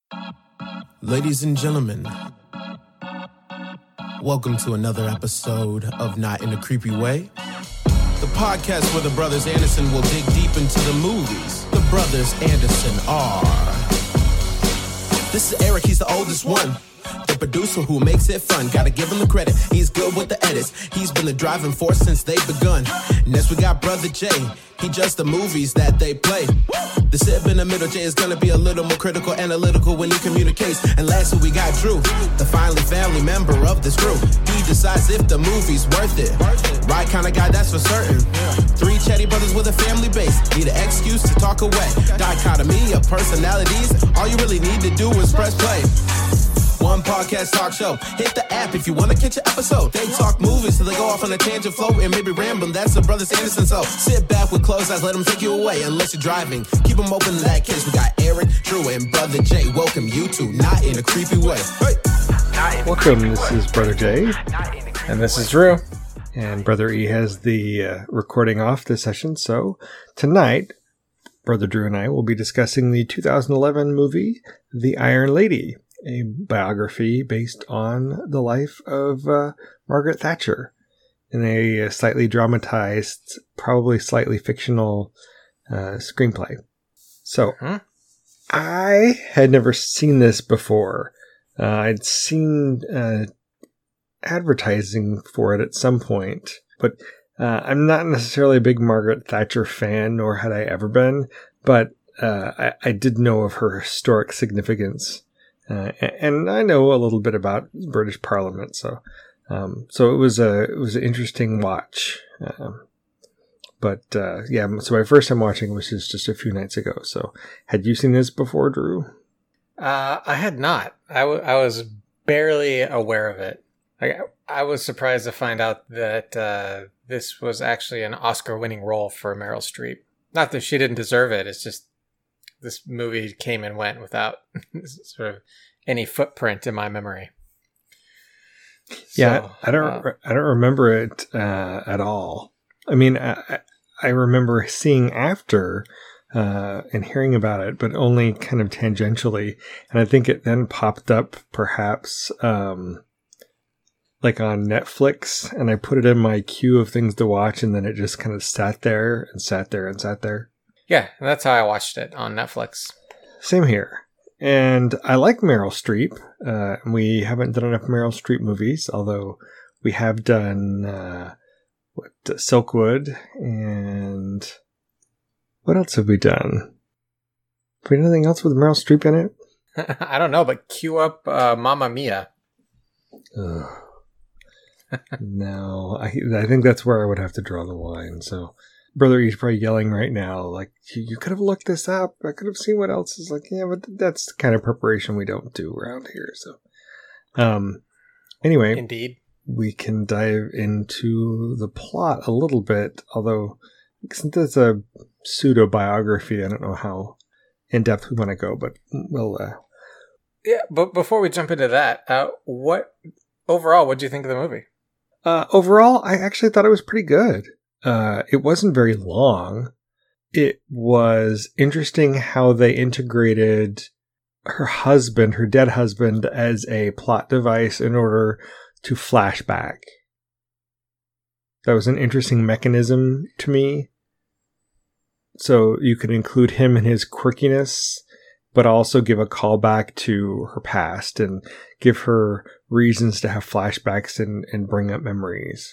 Ladies and gentlemen, welcome to another episode of Not in a Creepy Way, the podcast where the brothers Anderson will dig deep into the movies. The brothers Anderson are... This is Eric, he's the oldest one. The producer who makes it fun, gotta give him the credit. He's good with the edits, he's been the driving force since they've begun. Next we got Brother Jay, he judged the movies that they play. The sib in the middle, Jay is gonna be a little more critical, analytical when he communicates. And lastly we got Drew, the finally family member of this crew. He decides if the movie's worth it. Right kind of guy, that's for certain. Three chatty brothers with a family base, need an excuse to talk away. Dichotomy of personalities, all you really need to do is press play. One podcast talk show. Hit the app if you want to catch an episode. They talk movies till they go off on a tangent flow and maybe rambling. That's the brothers Anderson. So sit back with closed eyes, let them take you away. Unless you're driving, keep them open in that case. We got Eric, Drew, and Brother Jay. Welcome you to Not in a Creepy Way. Hey. Welcome, this is Brother Jay. And this is Drew. And Brother E has the recording off this session. So tonight, Brother Drew and I will be discussing the 2011 movie, The Iron Lady, a biography based on the life of Margaret Thatcher in a slightly dramatized, probably slightly fictional screenplay. So, I had never seen this before. I'd seen advertising for it at some point, but I'm not necessarily a big Margaret Thatcher fan, nor had I ever been, but I did know of her historic significance. And I know a little bit about British Parliament, so it was an interesting watch. So my first time watching was just a few nights ago. So, had you seen this before, Drew? I had not. I was barely aware of it. I was surprised to find out that this was actually an Oscar-winning role for Meryl Streep. Not that she didn't deserve it. It's just this movie came and went without sort of any footprint in my memory. Yeah, so, I don't remember it at all. I mean, I remember seeing after and hearing about it, but only kind of tangentially. And I think it then popped up perhaps like on Netflix, and I put it in my queue of things to watch, and then it just kind of sat there and sat there and sat there. Yeah, and that's how I watched it, on Netflix. Same here. And I like Meryl Streep. We haven't done enough Meryl Streep movies, although we have done Silkwood, and what else have we done? Have we done anything else with Meryl Streep in it? I don't know, but cue up Mamma Mia. No, I think that's where I would have to draw the line, so... Brother E's probably yelling right now, like, you could have looked this up. I could have seen what else is like, yeah, but that's the kind of preparation we don't do around here. So, anyway, indeed, we can dive into the plot a little bit, although since it's a pseudo biography, I don't know how in depth we want to go, but we'll, yeah, but before we jump into that, what do you think of the movie? Overall, I actually thought it was pretty good. It wasn't very long. It was interesting how they integrated her dead husband, as a plot device in order to flash back. That was an interesting mechanism to me. So you could include him in his quirkiness, but also give a callback to her past and give her reasons to have flashbacks and bring up memories.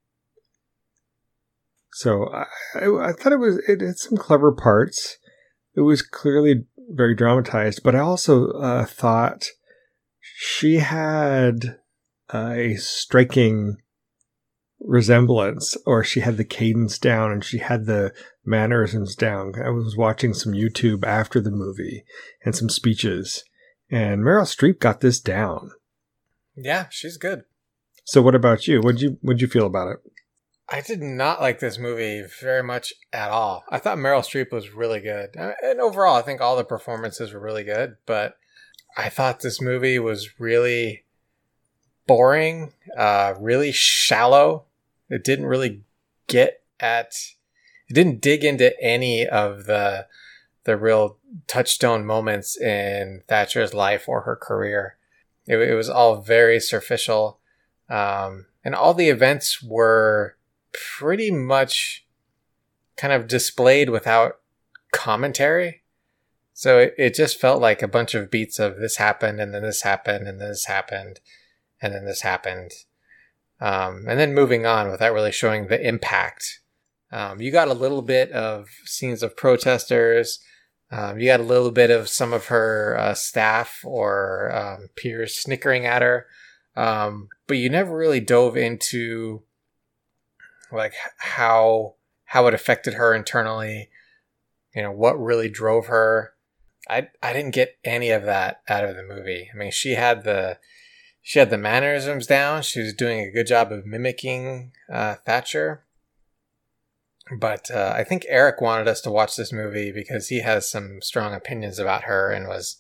So I thought it had some clever parts. It was clearly very dramatized, but I also thought she had a striking resemblance, or she had the cadence down and she had the mannerisms down. I was watching some YouTube after the movie and some speeches, and Meryl Streep got this down. Yeah, she's good. So what about you? What'd you feel about it? I did not like this movie very much at all. I thought Meryl Streep was really good. And overall, I think all the performances were really good. But I thought this movie was really boring, really shallow. It didn't really dig into any of the the real touchstone moments in Thatcher's life or her career. It was all very superficial. And all the events were pretty much kind of displayed without commentary. So it just felt like a bunch of beats of this happened, and then this happened, and then this happened, and then this happened. And then moving on without really showing the impact. You got a little bit of scenes of protesters. You got a little bit of some of her staff or peers snickering at her. But you never really dove into like how it affected her internally. You know, what really drove her. I didn't get any of that out of the movie. I mean, she had the mannerisms down. She was doing a good job of mimicking Thatcher. But I think Eric wanted us to watch this movie because he has some strong opinions about her and was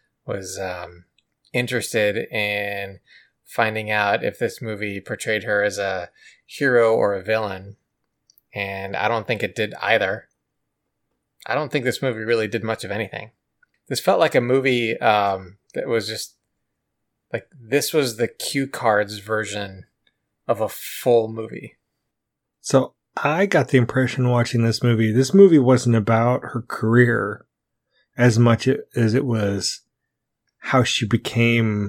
interested in finding out if this movie portrayed her as a hero or a villain. And I don't think it did either. I don't think this movie really did much of anything. This felt like a movie that was just like, this was the cue cards version of a full movie. So I got the impression watching this movie wasn't about her career as much as it was how she became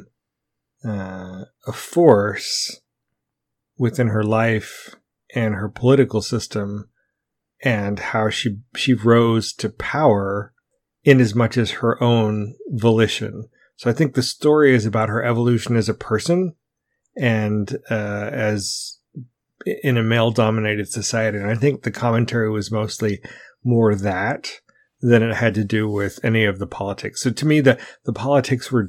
a force within her life and her political system, and how she rose to power in as much as her own volition. So I think the story is about her evolution as a person and as in a male-dominated society. And I think the commentary was mostly more that than it had to do with any of the politics. So to me, the politics were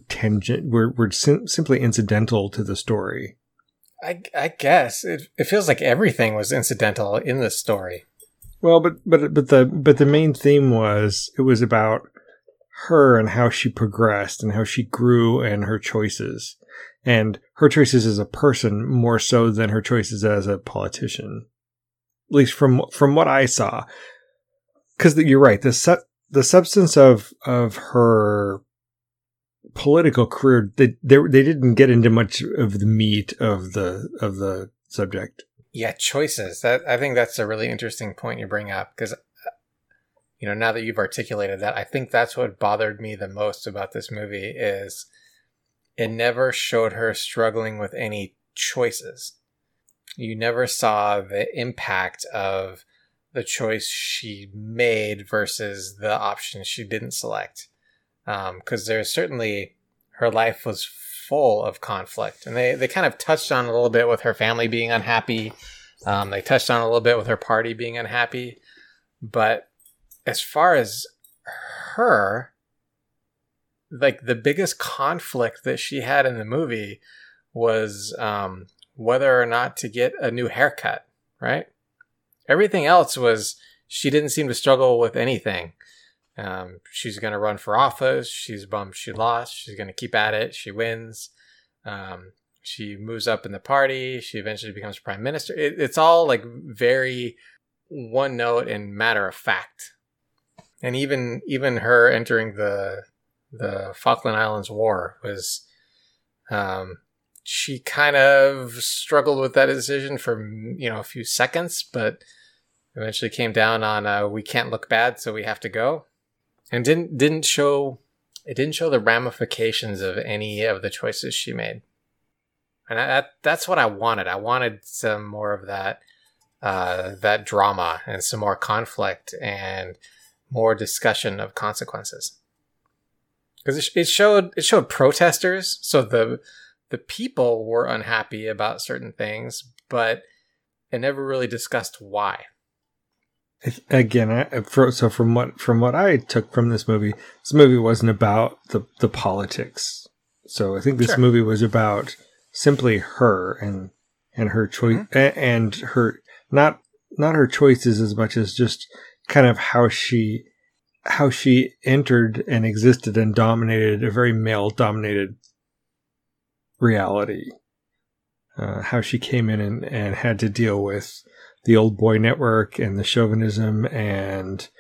simply incidental to the story. I guess it feels like everything was incidental in this story. Well, but the main theme was about her and how she progressed and how she grew and her choices. And her choices as a person more so than her choices as a politician. At least from what I saw. Because you're right, the substance of her political career, they didn't get into much of the meat of the subject. Yeah, choices. I think that's a really interesting point you bring up, because you know, now that you've articulated that, I think that's what bothered me the most about this movie is it never showed her struggling with any choices. You never saw the impact of the choice she made versus the option she didn't select. Because there's certainly, her life was full of conflict. And they kind of touched on a little bit with her family being unhappy. They touched on a little bit with her party being unhappy. But as far as her, like the biggest conflict that she had in the movie was whether or not to get a new haircut, right? Everything else was, she didn't seem to struggle with anything. She's going to run for office. She's bummed she lost. She's going to keep at it. She wins. She moves up in the party. She eventually becomes prime minister. It's all like very one note and matter of fact. And even her entering the Falkland Islands War was, she kind of struggled with that decision for, a few seconds, but eventually came down on, we can't look bad, so we have to go. And didn't show the ramifications of any of the choices she made. And that's what I wanted. I wanted some more of that drama and some more conflict and more discussion of consequences. Because it showed protesters, so the people were unhappy about certain things, but it never really discussed why. Again, from what I took from this movie wasn't about the politics. So I think this movie was about simply her and her choice, and her not her choices as much as just kind of how she entered and existed and dominated a very male-dominated reality. How she came in and had to deal with the old boy network and the chauvinism and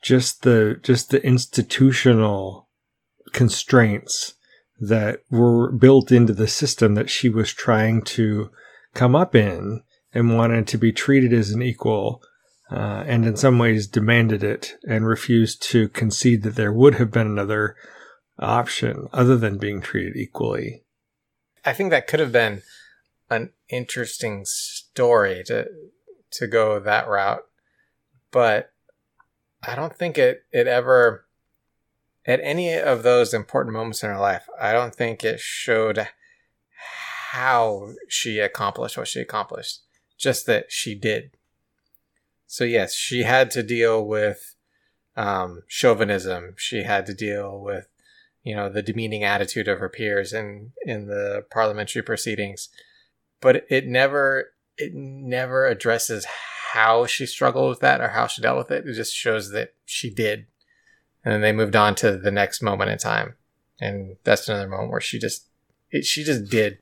just the institutional constraints that were built into the system that she was trying to come up in and wanted to be treated as an equal, and in some ways demanded it and refused to concede that there would have been another option other than being treated equally. I think that could have been an interesting story to go that route, but I don't think it ever, at any of those important moments in her life, I don't think it showed how she accomplished what she accomplished, just that she did. So yes, she had to deal with chauvinism. She had to deal with, the demeaning attitude of her peers in the parliamentary proceedings, but it never addresses how she struggled with that or how she dealt with it. It just shows that she did. And then they moved on to the next moment in time. And that's another moment where she just did.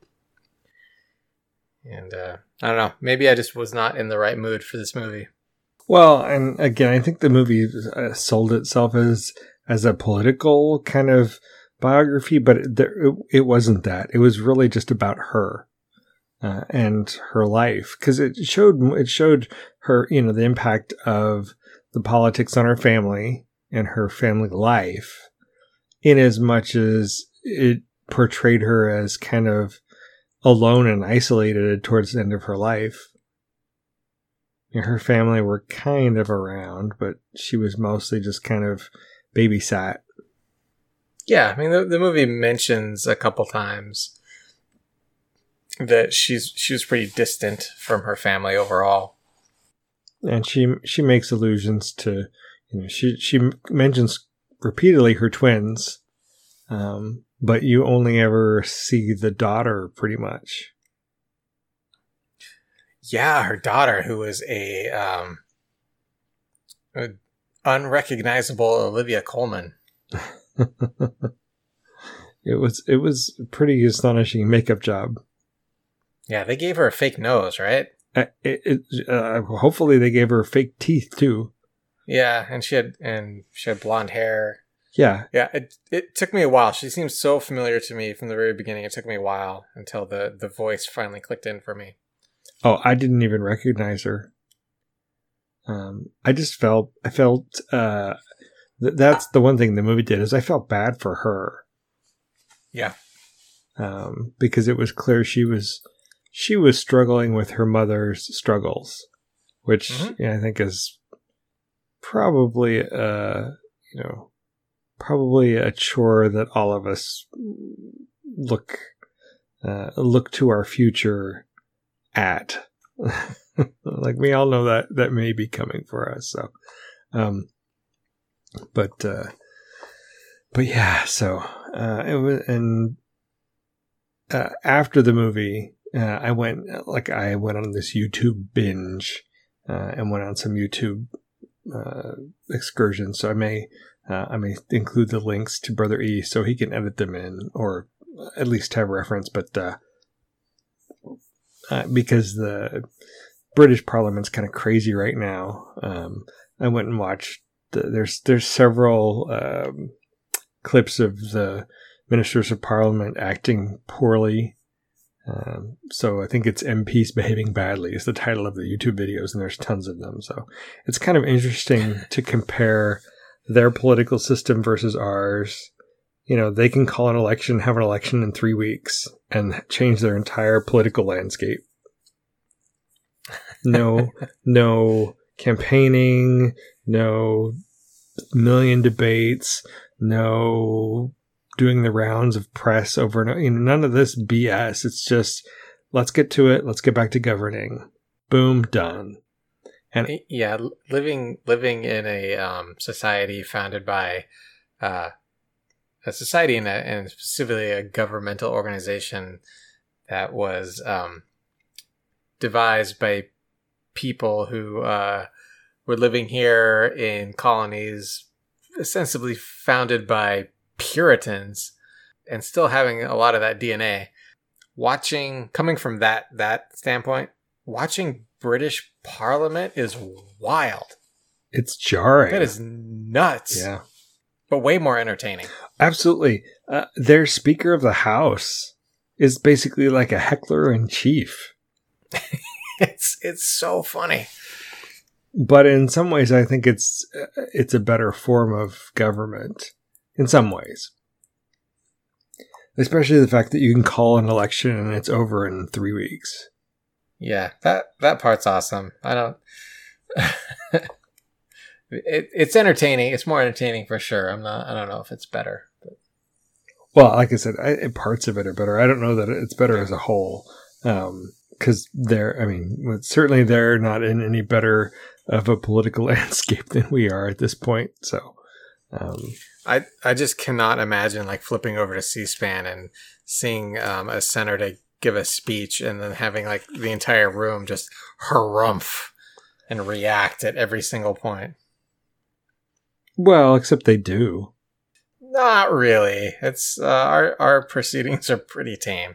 And I don't know, maybe I just was not in the right mood for this movie. Well, and again, I think the movie sold itself as a political kind of biography, but it wasn't that. It was really just about her and her life, because it showed her, the impact of the politics on her family and her family life, in as much as it portrayed her as kind of alone and isolated towards the end of her life. Her family were kind of around, but she was mostly just kind of babysat. Yeah, I mean, the movie mentions a couple times that she was pretty distant from her family overall. And she makes allusions to, she mentions repeatedly her twins, but you only ever see the daughter pretty much. Yeah, her daughter, who was a unrecognizable Olivia Colman. It was a pretty astonishing makeup job. Yeah, they gave her a fake nose, right? Hopefully they gave her fake teeth too. Yeah, and she had blonde hair. Yeah. Yeah, it took me a while. She seems so familiar to me from the very beginning. It took me a while until the voice finally clicked in for me. Oh, I didn't even recognize her. I felt that's the one thing the movie did, is I felt bad for her. Yeah. Because it was clear she was struggling with her mother's struggles, which I think is probably probably a chore that all of us look to our future at. Like, we all know that may be coming for us. So, but yeah, so, it was, and, after the movie, I went on this YouTube binge, and went on some YouTube, excursions. So I may include the links to Brother E so he can edit them in, or at least have reference, but, because the British Parliament's kind of crazy right now. I went and watched. There's several clips of the ministers of Parliament acting poorly. So I think it's MPs behaving badly is the title of the YouTube videos, and there's tons of them. So it's kind of interesting to compare their political system versus ours. They can call an election, have an election in 3 weeks, and change their entire political landscape. No campaigning, no million debates, no doing the rounds of press over and none of this BS. It's just, let's get to it. Let's get back to governing. Boom, done. And yeah, living in a society founded by a society and specifically a governmental organization that was devised by people who were living here in colonies ostensibly founded by Puritans, and still having a lot of that DNA. Coming from that standpoint, watching British Parliament is wild. It's jarring. That is nuts. Yeah. But way more entertaining. Absolutely. Their Speaker of the House is basically like a heckler in chief. It's so funny. But in some ways, I think it's a better form of government. In some ways. Especially the fact that you can call an election and it's over in 3 weeks. Yeah, that part's awesome. I don't... it's entertaining. It's more entertaining for sure. I don't know if it's better. But. Well, like I said, parts of it are better. I don't know that it's better as a whole. Because certainly they're not in any better of a political landscape than we are at this point. So, I just cannot imagine like flipping over to C-SPAN and seeing a senator give a speech and then having like the entire room just harumph and react at every single point. Well, except they do. Not really. It's our proceedings are pretty tame.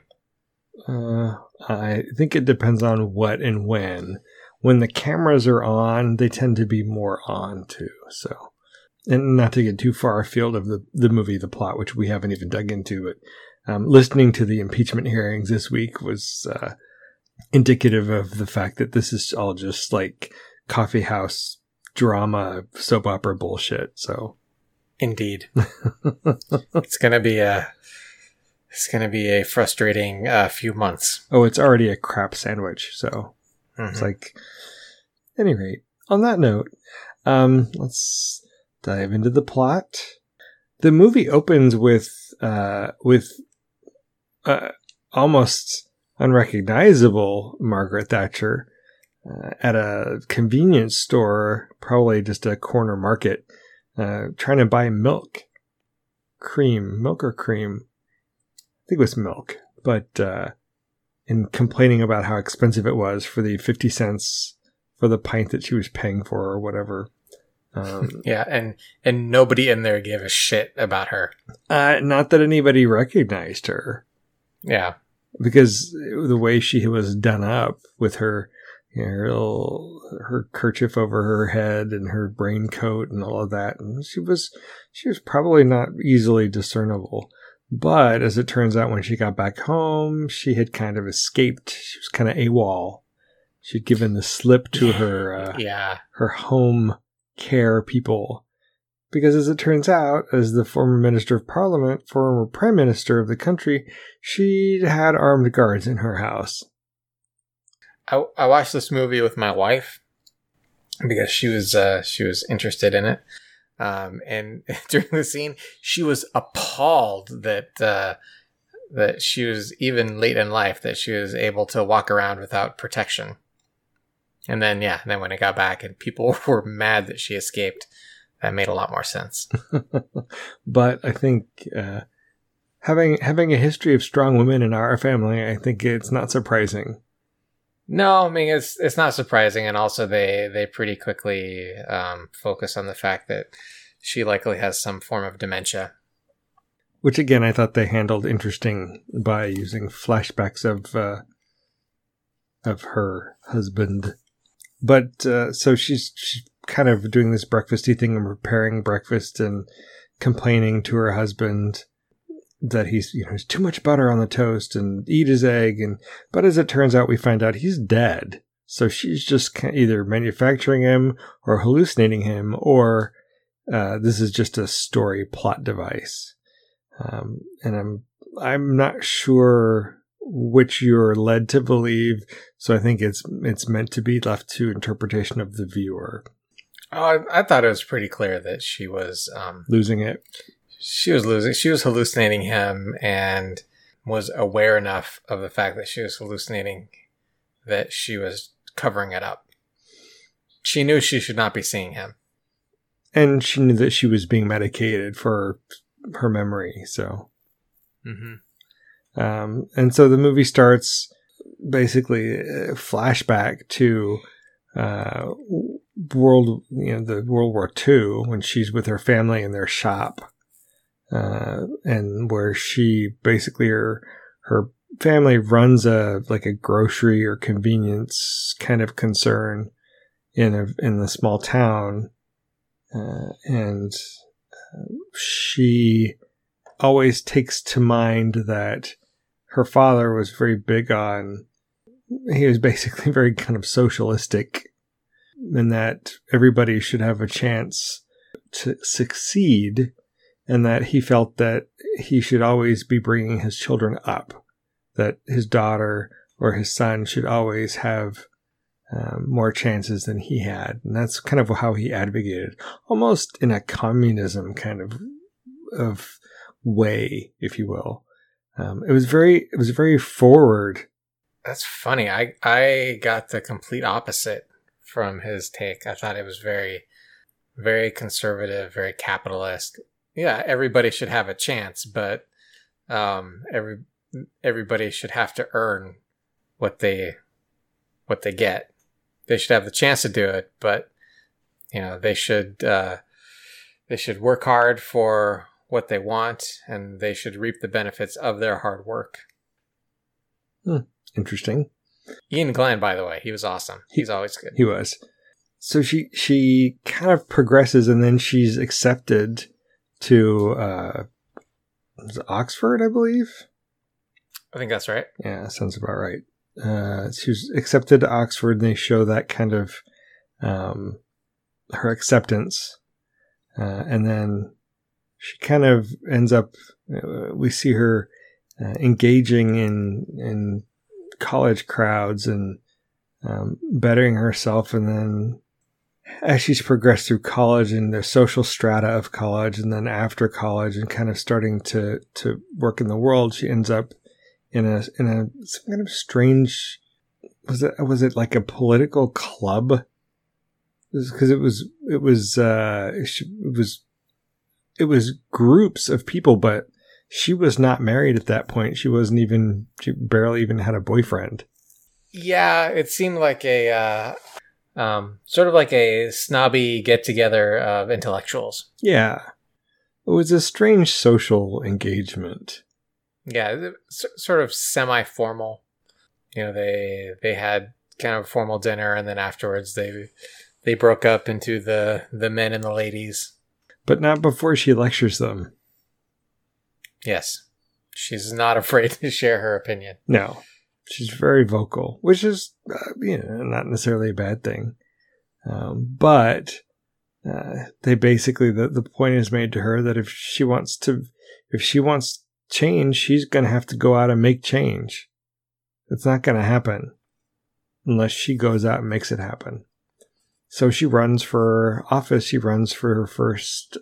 I think it depends on what and when. When the cameras are on, they tend to be more on too. So, and not to get too far afield of the movie, the plot, which we haven't even dug into, but listening to the impeachment hearings this week was indicative of the fact that this is all just like coffee house drama, soap opera bullshit. So, indeed, it's gonna be a frustrating few months. Oh, it's already a crap sandwich. So it's like, at any rate, on that note, let's dive into the plot. The movie opens with almost unrecognizable Margaret Thatcher at a convenience store, probably just a corner market, trying to buy milk or cream. I think it was milk, but and complaining about how expensive it was for the 50 cents for the pint that she was paying for or whatever. Yeah, and nobody in there gave a shit about her. Not that anybody recognized her. Yeah. Because the way she was done up with her, her kerchief over her head and her raincoat and all of that, and she was probably not easily discernible. But as it turns out, when she got back home, she had kind of escaped. She was kind of AWOL. She'd given the slip to her her home care people. Because as it turns out, as the former Minister of Parliament, former Prime Minister of the country, she had armed guards in her house. I watched this movie with my wife because she was interested in it. And during the scene, she was appalled that she was even late in life, that she was able to walk around without protection. And then when I got back and people were mad that she escaped, that made a lot more sense. But I think having a history of strong women in our family, I think it's not surprising. No, I mean, it's not surprising. And also they pretty quickly focus on the fact that she likely has some form of dementia. Which, again, I thought they handled interesting by using flashbacks of her husband. But so she's kind of doing this breakfasty thing and preparing breakfast and complaining to her husband that he's too much butter on the toast and eat his egg. But as it turns out, we find out he's dead. So she's just either manufacturing him or hallucinating him, or this is just a story plot device. And I'm not sure which you're led to believe. So I think it's meant to be left to interpretation of the viewer. Oh, I thought it was pretty clear that she was losing it. She was hallucinating him and was aware enough of the fact that she was hallucinating that she was covering it up. She knew she should not be seeing him. And she knew that she was being medicated for her memory, so. Mm-hmm. And so the movie starts basically a flashback to World War II, when she's with her family in their shop. And where she basically her family runs a grocery or convenience kind of concern in the small town, and she always takes to mind that her father was very big on, he was basically very kind of socialistic, and that everybody should have a chance to succeed, and that he felt that he should always be bringing his children up, that his daughter or his son should always have more chances than he had. And that's kind of how he advocated, almost in a communism kind of way, if you will. It was very forward. That's funny. I got the complete opposite from his take. I thought it was very, very conservative, very capitalist. Yeah, everybody should have a chance, but everybody should have to earn what they get. They should have the chance to do it, but they should work hard for what they want, and they should reap the benefits of their hard work. Interesting. Ian Glenn, by the way, he was awesome. He's always good. He was. So she kind of progresses, and then she's accepted to Oxford, I believe. I think that's right. Yeah, sounds about right. She was accepted to Oxford, and they show that kind of her acceptance, and then she kind of ends up. We see her engaging in college crowds and bettering herself, and then as she's progressed through college and the social strata of college, and then after college, and kind of starting to work in the world, she ends up in some kind of strange, was it like a political club? Because it was groups of people, but she was not married at that point. She barely even had a boyfriend. Yeah, it seemed like a sort of like a snobby get together of intellectuals. Yeah, it was a strange social engagement. Yeah, sort of semi-formal. They had kind of a formal dinner, and then afterwards they broke up into the men and the ladies. But not before she lectures them. Yes. She's not afraid to share her opinion. No. She's very vocal, which is not necessarily a bad thing. But they basically, the point is made to her that if she wants change, she's going to have to go out and make change. It's not going to happen unless she goes out and makes it happen. So she runs for office. She runs for her first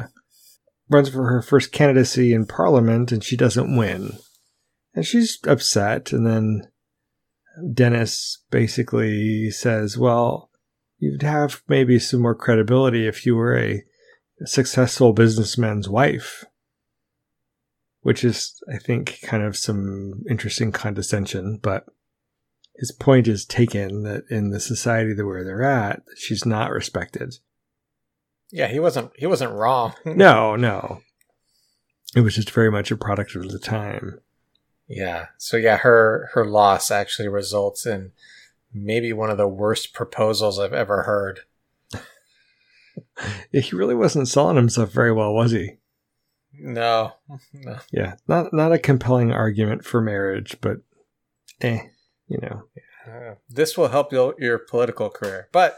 candidacy in Parliament, and she doesn't win. And she's upset. And then Dennis basically says, well, you'd have maybe some more credibility if you were a successful businessman's wife. Which is, I think, kind of some interesting condescension, but his point is taken that in the society where they're at, she's not respected. Yeah, he wasn't wrong. No. It was just very much a product of the time. Yeah. So yeah, her loss actually results in maybe one of the worst proposals I've ever heard. He really wasn't selling himself very well, was he? No. Yeah, not a compelling argument for marriage, but this will help your political career. But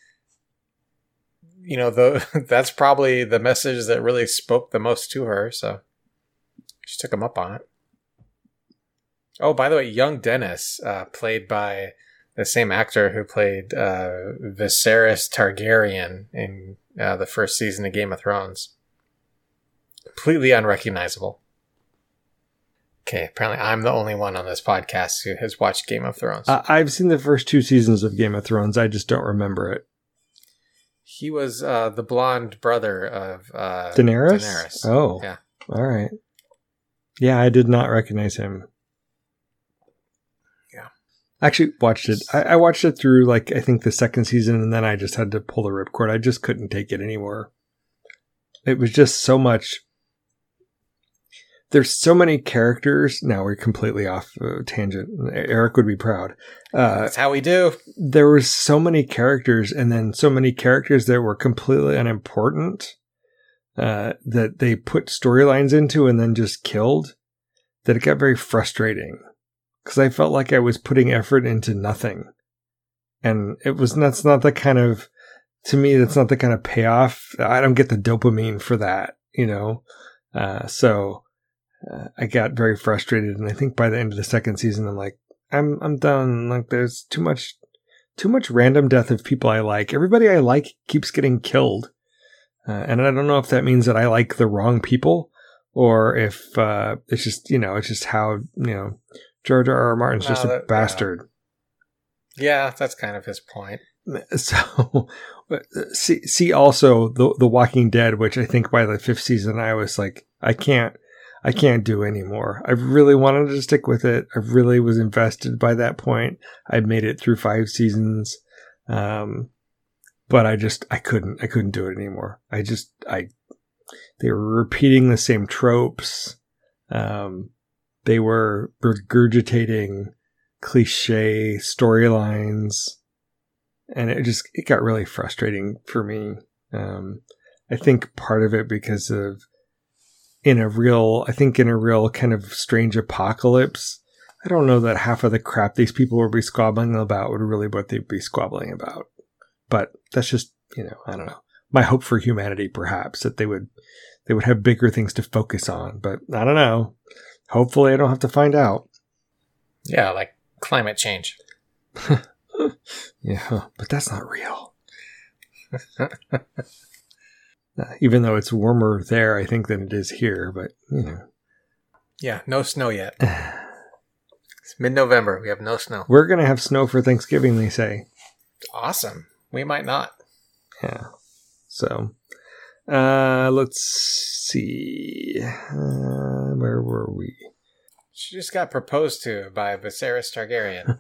that's probably the message that really spoke the most to her, so she took him up on it. Oh, by the way, young Dennis, played by the same actor who played Viserys Targaryen in the first season of Game of Thrones. Completely unrecognizable. Okay, apparently I'm the only one on this podcast who has watched Game of Thrones. I've seen the first 2 seasons of Game of Thrones. I just don't remember it. He was the blonde brother of Daenerys? Oh, yeah. All right. Yeah, I did not recognize him. Yeah. I actually watched it. I watched it through, I think the second season, and then I just had to pull the ripcord. I just couldn't take it anymore. It was just so much. there's so many characters. Now we're completely off tangent. Eric would be proud. That's how we do. There were so many characters, and then so many characters that were completely unimportant that they put storylines into and then just killed, that it got very frustrating because I felt like I was putting effort into nothing. And that's not the kind of, to me, that's not the kind of payoff. I don't get the dopamine for that, So I got very frustrated. And I think by the end of the second season, I'm like, I'm done. Like, there's too much random death of people I like. Everybody I like keeps getting killed. And I don't know if that means that I like the wrong people or if it's just how, George R.R. Martin's just a bastard. Yeah, that's kind of his point. So, see also the Walking Dead, which I think by the 5th season I was like, I can't do anymore. I really wanted to stick with it. I really was invested by that point. I made it through 5 seasons. But I couldn't do it anymore. They were repeating the same tropes. They were regurgitating cliche storylines, and it got really frustrating for me. I think part of it because of in a real kind of strange apocalypse, I don't know that half of the crap these people would be squabbling about would really what they'd be squabbling about. But that's just, I don't know. My hope for humanity, perhaps, that they would have bigger things to focus on. But I don't know. Hopefully I don't have to find out. Yeah, like climate change. Yeah, but that's not real. Even though it's warmer there, I think, than it is here. But, Yeah, no snow yet. It's mid-November. We have no snow. We're going to have snow for Thanksgiving, they say. Awesome. We might not. Yeah. So, let's see. Where were we? She just got proposed to by Viserys Targaryen.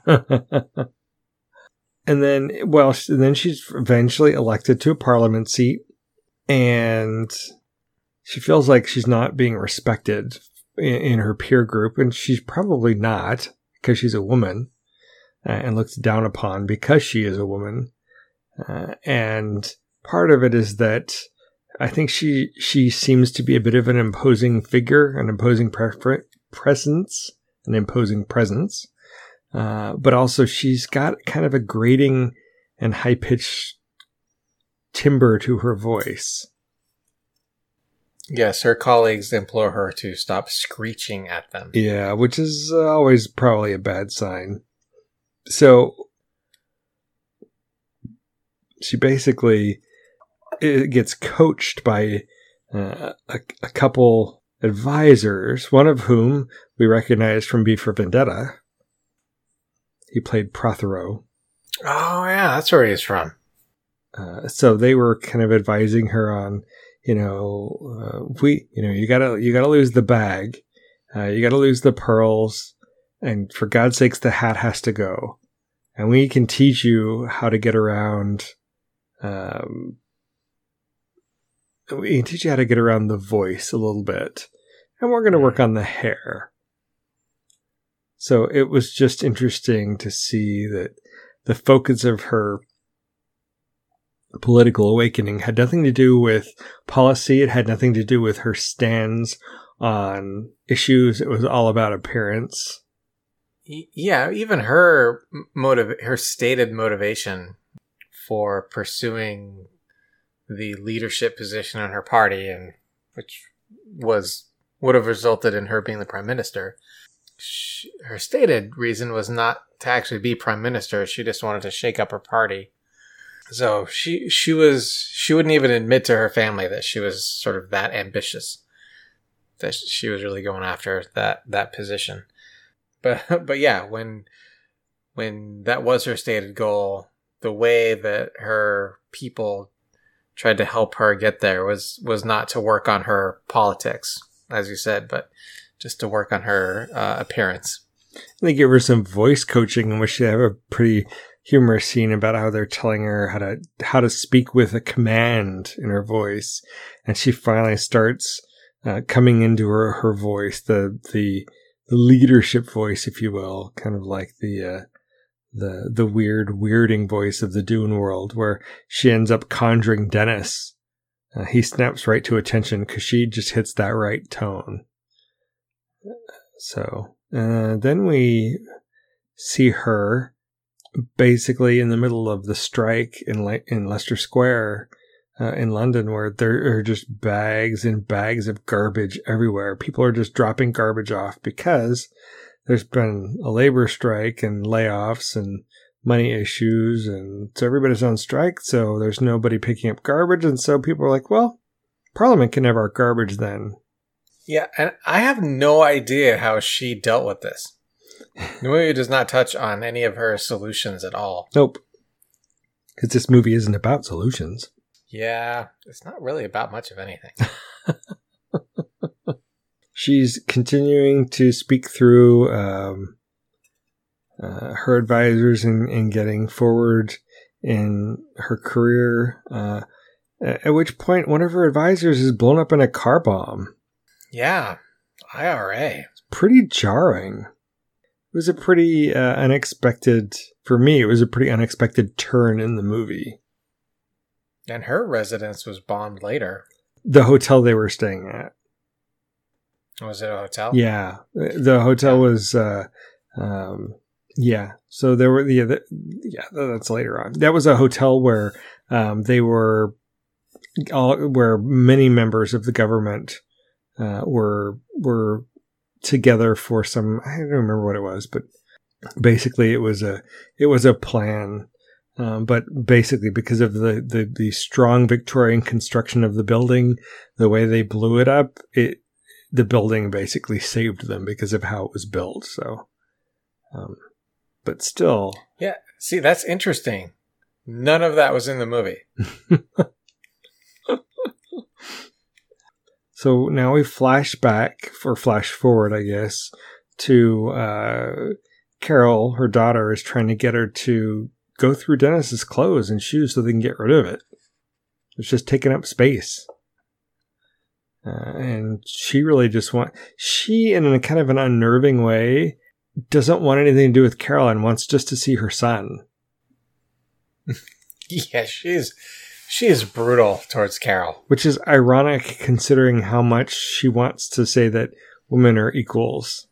And then she's eventually elected to a parliament seat, and she feels like she's not being respected in her peer group, and she's probably not because she's a woman and looked down upon because she is a woman. And part of it is that I think she seems to be a bit of an imposing figure, an imposing presence, but also she's got kind of a grating and high-pitched timbre to her voice. Yes, her colleagues implore her to stop screeching at them. Yeah, which is always probably a bad sign. So she basically gets coached by a couple advisors, one of whom we recognize from V for Vendetta. He played Prothero. Oh, yeah, that's where he's from. So they were kind of advising her on, you gotta lose the bag, you gotta lose the pearls, and for God's sakes, the hat has to go. And we can teach you how to get around. We can teach you how to get around the voice a little bit, and we're going to work on the hair. So it was just interesting to see that the focus of her political awakening had nothing to do with policy. It had nothing to do with her stands on issues. It was all about appearance. Yeah, even her stated motivation for pursuing the leadership position in her party, and which would have resulted in her being the prime minister. Her stated reason was not to actually be prime minister. She just wanted to shake up her party. So she wouldn't even admit to her family that she was sort of that ambitious, that she was really going after that position. But yeah, when that was her stated goal, the way that her people tried to help her get there was not to work on her politics, as you said, but just to work on her appearance. They give her some voice coaching, in which they have a pretty humorous scene about how they're telling her how to speak with a command in her voice, and she finally starts coming into her voice, the leadership voice, if you will, kind of like the weirding voice of the Dune world, where she ends up conjuring Dennis. He snaps right to attention because she just hits that right tone. So then we see her basically in the middle of the strike in Leicester Square in London, where there are just bags and bags of garbage everywhere. People are just dropping garbage off because there's been a labor strike and layoffs and money issues, and so everybody's on strike, so there's nobody picking up garbage, and so people are like, well, Parliament can have our garbage then. Yeah, and I have no idea how she dealt with this. The movie does not touch on any of her solutions at all. Nope. Because this movie isn't about solutions. Yeah, it's not really about much of anything. She's continuing to speak through her advisors and getting forward in her career. At which point, one of her advisors is blown up in a car bomb. Yeah, IRA. It's pretty jarring. It was a pretty unexpected, for me, it was a pretty unexpected turn in the movie. And her residence was bombed later. The hotel they were staying at. Was it a hotel? Yeah. The hotel was, yeah. So there were, that's later on. That was a hotel where they were, where many members of the government were together for some, I don't remember what it was, but basically it was a plan. But basically because of the strong Victorian construction of the building, the way they blew it up, the building basically saved them because of how it was built. So, but still. Yeah. See, that's interesting. None of that was in the movie. So now we flash back, or flash forward, I guess, to Carol, her daughter, is trying to get her to go through Dennis's clothes and shoes so they can get rid of it. It's just taking up space. And she really just she, in a kind of an unnerving way, doesn't want anything to do with Carol and wants just to see her son. Yeah, she is brutal towards Carol. Which is ironic considering how much she wants to say that women are equals.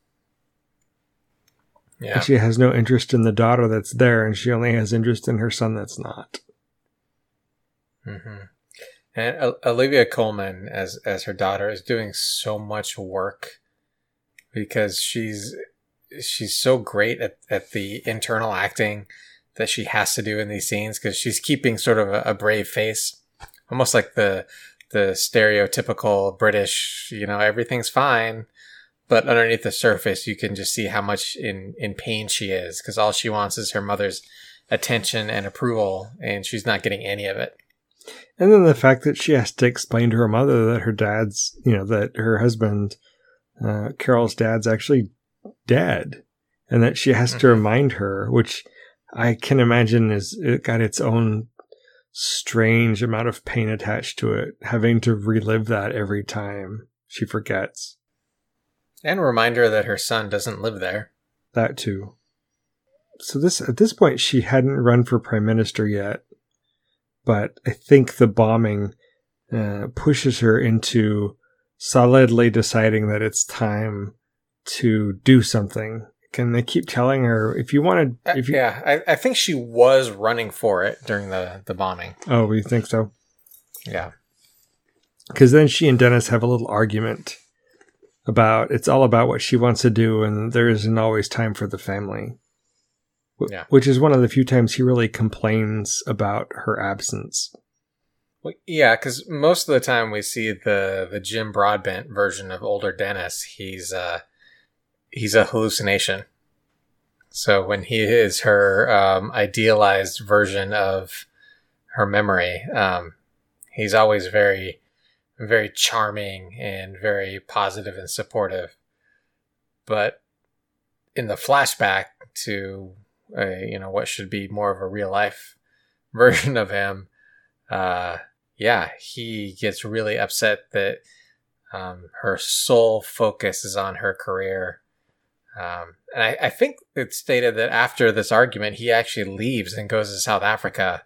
Yeah. And she has no interest in the daughter that's there, and she only has interest in her son that's not. Mm-hmm. And Olivia Colman, as her daughter, is doing so much work because she's so great at the internal acting that she has to do in these scenes, because she's keeping sort of a brave face, almost like the stereotypical British, everything's fine, but underneath the surface you can just see how much in pain she is, because all she wants is her mother's attention and approval, and she's not getting any of it. And then the fact that she has to explain to her mother that her dad's, that her husband, Carol's dad's actually dead, and that she has to remind her, which I can imagine it got its own strange amount of pain attached to it, having to relive that every time she forgets. And a reminder that her son doesn't live there. That too. So at this point, she hadn't run for prime minister yet, but I think the bombing pushes her into solidly deciding that it's time to do something. And they keep telling her, if you want to... Yeah, I think she was running for it during the bombing. Oh, you think so? Yeah. Because then she and Dennis have a little argument about, it's all about what she wants to do, and there isn't always time for the family. Yeah. Which is one of the few times he really complains about her absence. Well, yeah, because most of the time we see the Jim Broadbent version of older Dennis, he's a hallucination. So when he is her idealized version of her memory, he's always very, very charming and very positive and supportive. But in the flashback to what should be more of a real life version of him, he gets really upset that Her sole focus is on her career. And I think it's stated that after this argument, he actually leaves and goes to South Africa.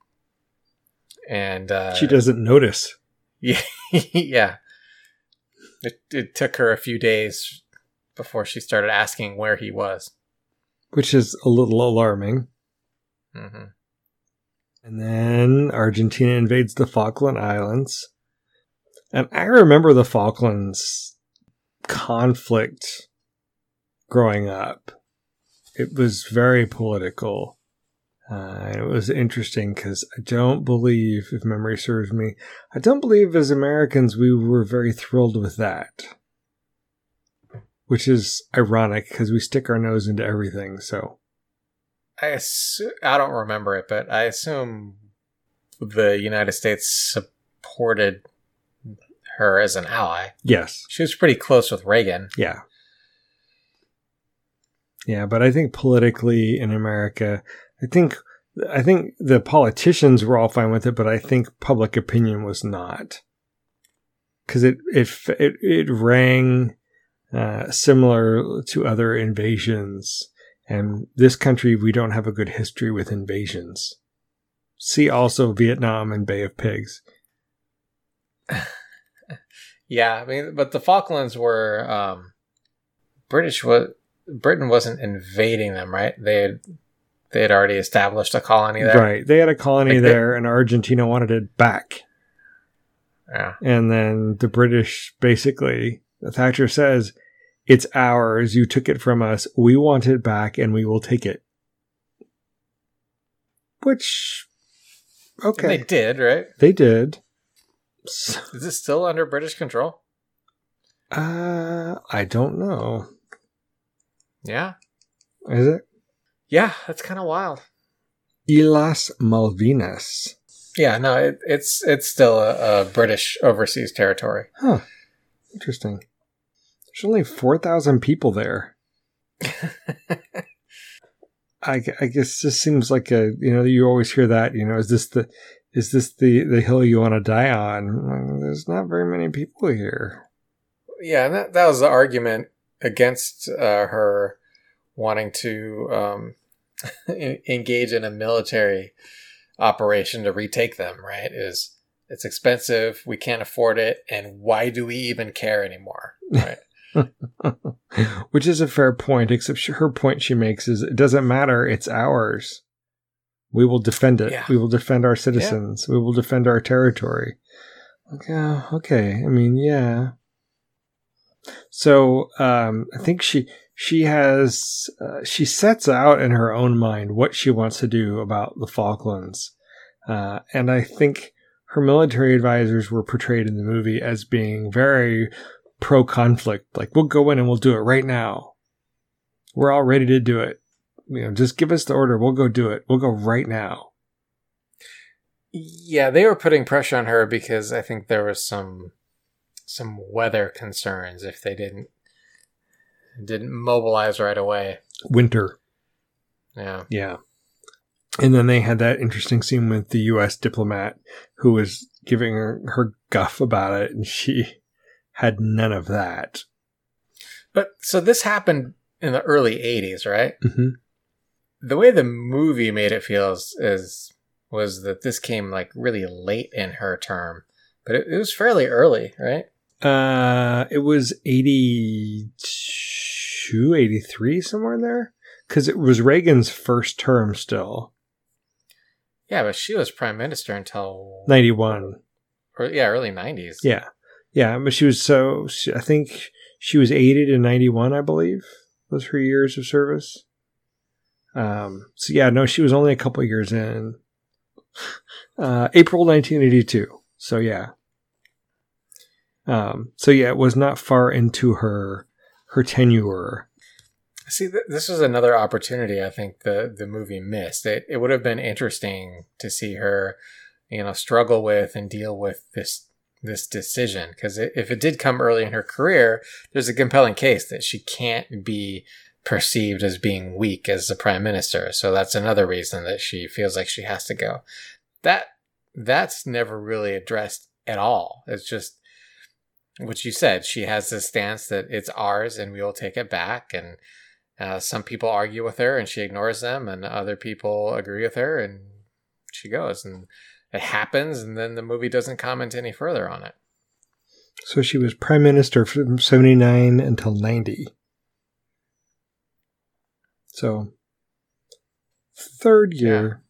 And she doesn't notice. Yeah, yeah. It took her a few days before she started asking where he was, which is a little alarming. Mm-hmm. And then Argentina invades the Falkland Islands. And I remember the Falklands conflict growing up. It was very political. And it was interesting because I don't believe, if memory serves me, I don't believe as Americans we were very thrilled with that. Which is ironic because we stick our nose into everything, so. I don't remember it, but I assume the United States supported her as an ally. Yes. She was pretty close with Reagan. Yeah. Yeah, but I think politically in America, I think the politicians were all fine with it, but I think public opinion was not. Because it rang similar to other invasions. And this country, we don't have a good history with invasions. See also Vietnam and Bay of Pigs. Yeah, I mean, but the Falklands were Britain wasn't invading them, right? They had already established a colony there. Right. They had a colony there, and Argentina wanted it back. Yeah. And then the British, basically, Thatcher says, it's ours. You took it from us. We want it back, and we will take it. Which, okay. And they did, right? They did. Is it still under British control? I don't know. Yeah. Is it? Yeah, that's kind of wild. Islas Malvinas. Yeah, no, it's still a British overseas territory. Huh. Interesting. There's only 4,000 people there. I guess this seems like you always hear that, is this the hill you want to die on? There's not very many people here. Yeah, and that was the argument against her wanting to engage in a military operation to retake them, right? It's expensive, we can't afford it, and why do we even care anymore, right? Which is a fair point, except her point she makes is it doesn't matter, it's ours. We will defend it. Yeah. We will defend our citizens. Yeah. We will defend our territory. Okay. I mean, yeah. So I think she sets out in her own mind what she wants to do about the Falklands. And I think her military advisors were portrayed in the movie as being very pro-conflict. Like, we'll go in and we'll do it right now. We're all ready to do it. Just give us the order. We'll go do it. We'll go right now. Yeah, they were putting pressure on her because I think there was some weather concerns if they didn't mobilize right away. Winter. Yeah. Yeah. And then they had that interesting scene with the U.S. diplomat who was giving her guff about it, and she had none of that. But so this happened in the early 80s, right? Mm-hmm. The way the movie made it feel was that this came like really late in her term, but it was fairly early, right? It was 82, 83, somewhere in there. Because it was Reagan's first term still. Yeah, but she was prime minister until 91. Early 90s. Yeah. Yeah, but I think she was aided in 91, I believe, was her years of service. She was only a couple years in. April 1982. So yeah. It was not far into her tenure. See, this was another opportunity I think the movie missed. It would have been interesting to see her, struggle with and deal with this decision. Because if it did come early in her career, there's a compelling case that she can't be perceived as being weak as the prime minister. So that's another reason that she feels like she has to go. That's never really addressed at all. It's just which you said, she has this stance that it's ours and we will take it back. And some people argue with her and she ignores them, and other people agree with her and she goes. And it happens, and then the movie doesn't comment any further on it. So she was prime minister from 79 until 90. So, third year.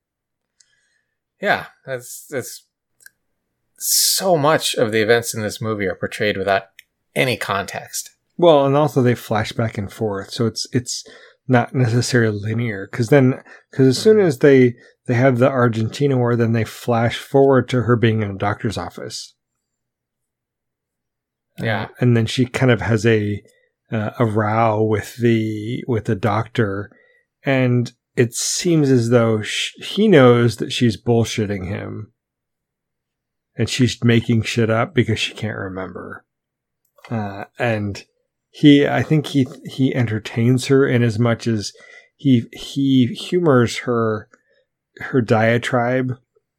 Yeah, that's so much of the events in this movie are portrayed without any context. Well, and also they flash back and forth, so it's not necessarily linear. Because as soon as they have the Argentina war, then they flash forward to her being in a doctor's office. Yeah, and then she kind of has a row with the doctor, and it seems as though he knows that she's bullshitting him, and she's making shit up because she can't remember. And I think he entertains her in as much as he humors her diatribe,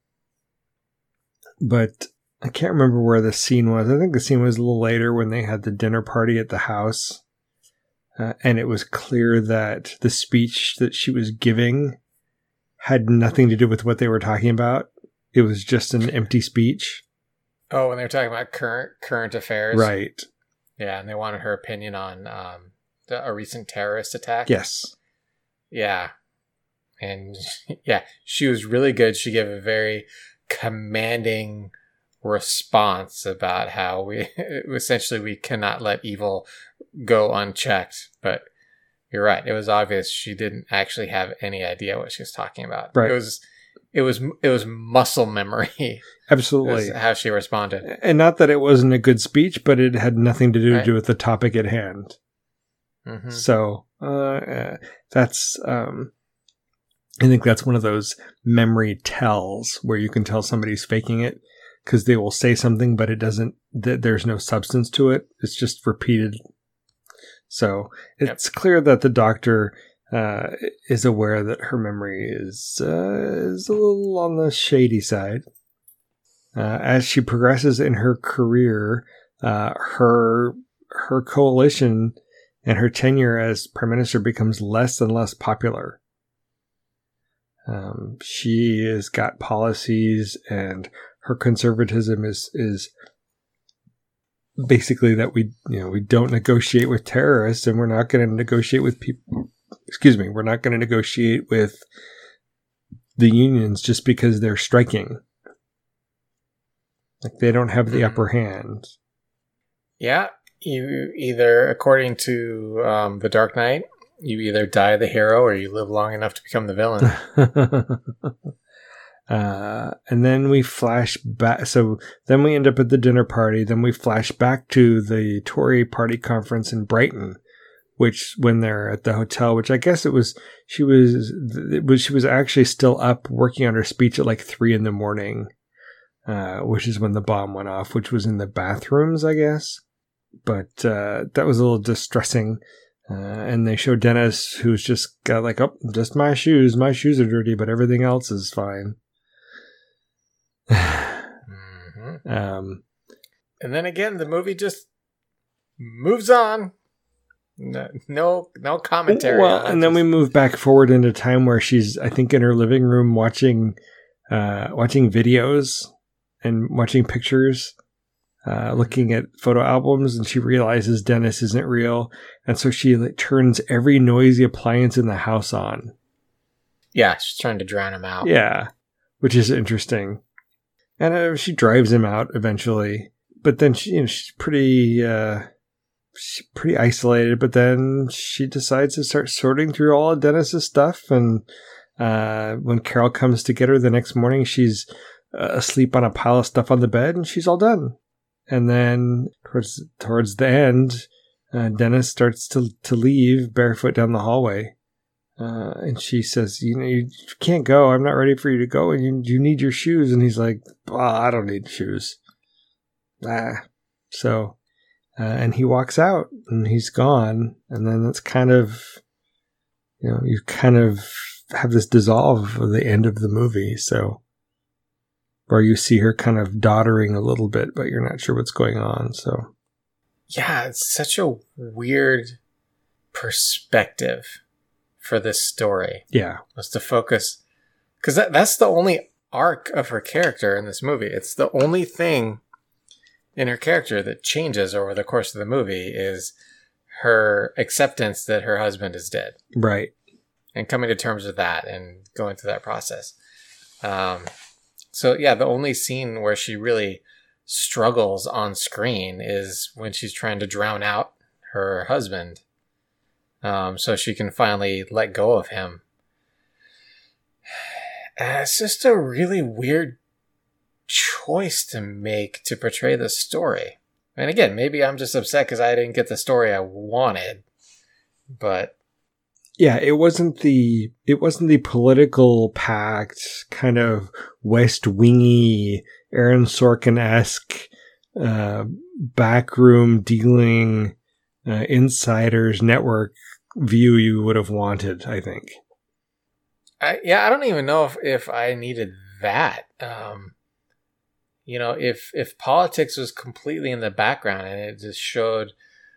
but I can't remember where the scene was. I think the scene was a little later when they had the dinner party at the house. And it was clear that the speech that she was giving had nothing to do with what they were talking about. It was just an empty speech. Oh, when they were talking about current affairs. Right. Yeah, and they wanted her opinion on a recent terrorist attack. Yes. Yeah. And yeah, she was really good. She gave a very commanding response about how we cannot let evil go unchecked. But you're right, it was obvious she didn't actually have any idea what she was talking about. Right. It was muscle memory. Absolutely. How she responded. And not that it wasn't a good speech, but it had nothing to do with the topic at hand. Mm-hmm. So that's I think that's one of those memory tells where you can tell somebody's faking it, because they will say something, but it doesn't, there's no substance to it. It's just repeated. So it's clear that the doctor is aware that her memory is a little on the shady side. As she progresses in her career, her coalition and her tenure as prime minister becomes less and less popular. She has got policies, and her conservatism is basically that we don't negotiate with terrorists, and we're not going to negotiate with people. We're not going to negotiate with the unions just because they're striking. Like, they don't have the upper hand. Yeah, you either, according to The Dark Knight, you either die the hero or you live long enough to become the villain. And then we flash back. So then we end up at the dinner party. Then we flash back to the Tory party conference in Brighton, which, when they're at the hotel, which I guess she was actually still up working on her speech at like 3 a.m, which is when the bomb went off, which was in the bathrooms, I guess. But that was a little distressing. And they show Dennis, who's just got like, oh, just my shoes. My shoes are dirty, but everything else is fine. Mm-hmm. And then again, the movie just moves on. No commentary. Well, and then we move back forward into time where she's, I think, in her living room watching videos and watching pictures. Looking at photo albums, and she realizes Dennis isn't real, and so she turns every noisy appliance in the house on. Yeah, she's trying to drown him out. Yeah, which is interesting. And she drives him out eventually, but then she's pretty isolated. But then she decides to start sorting through all of Dennis's stuff, and when Carol comes to get her the next morning, she's asleep on a pile of stuff on the bed, and she's all done. And then towards the end, Dennis starts to leave barefoot down the hallway. And she says, you can't go. I'm not ready for you to go. And you need your shoes. And he's like, I don't need shoes. So, and he walks out and he's gone. And then that's kind of, you kind of have this dissolve of the end of the movie. So, where you see her kind of doddering a little bit, but you're not sure what's going on. So, yeah, it's such a weird perspective for this story. Yeah. Was to focus, because that's the only arc of her character in this movie. It's the only thing in her character that changes over the course of the movie is her acceptance that her husband is dead. Right. And coming to terms with that and going through that process. So yeah, the only scene where she really struggles on screen is when she's trying to drown out her husband. So she can finally let go of him. It's just a really weird choice to make to portray the story. And again, maybe I'm just upset because I didn't get the story I wanted. But yeah, it wasn't the political packed kind of West Wingy, Aaron Sorkin-esque backroom dealing insiders network view you would have wanted, I think. I don't even know if I needed that. If politics was completely in the background and it just showed,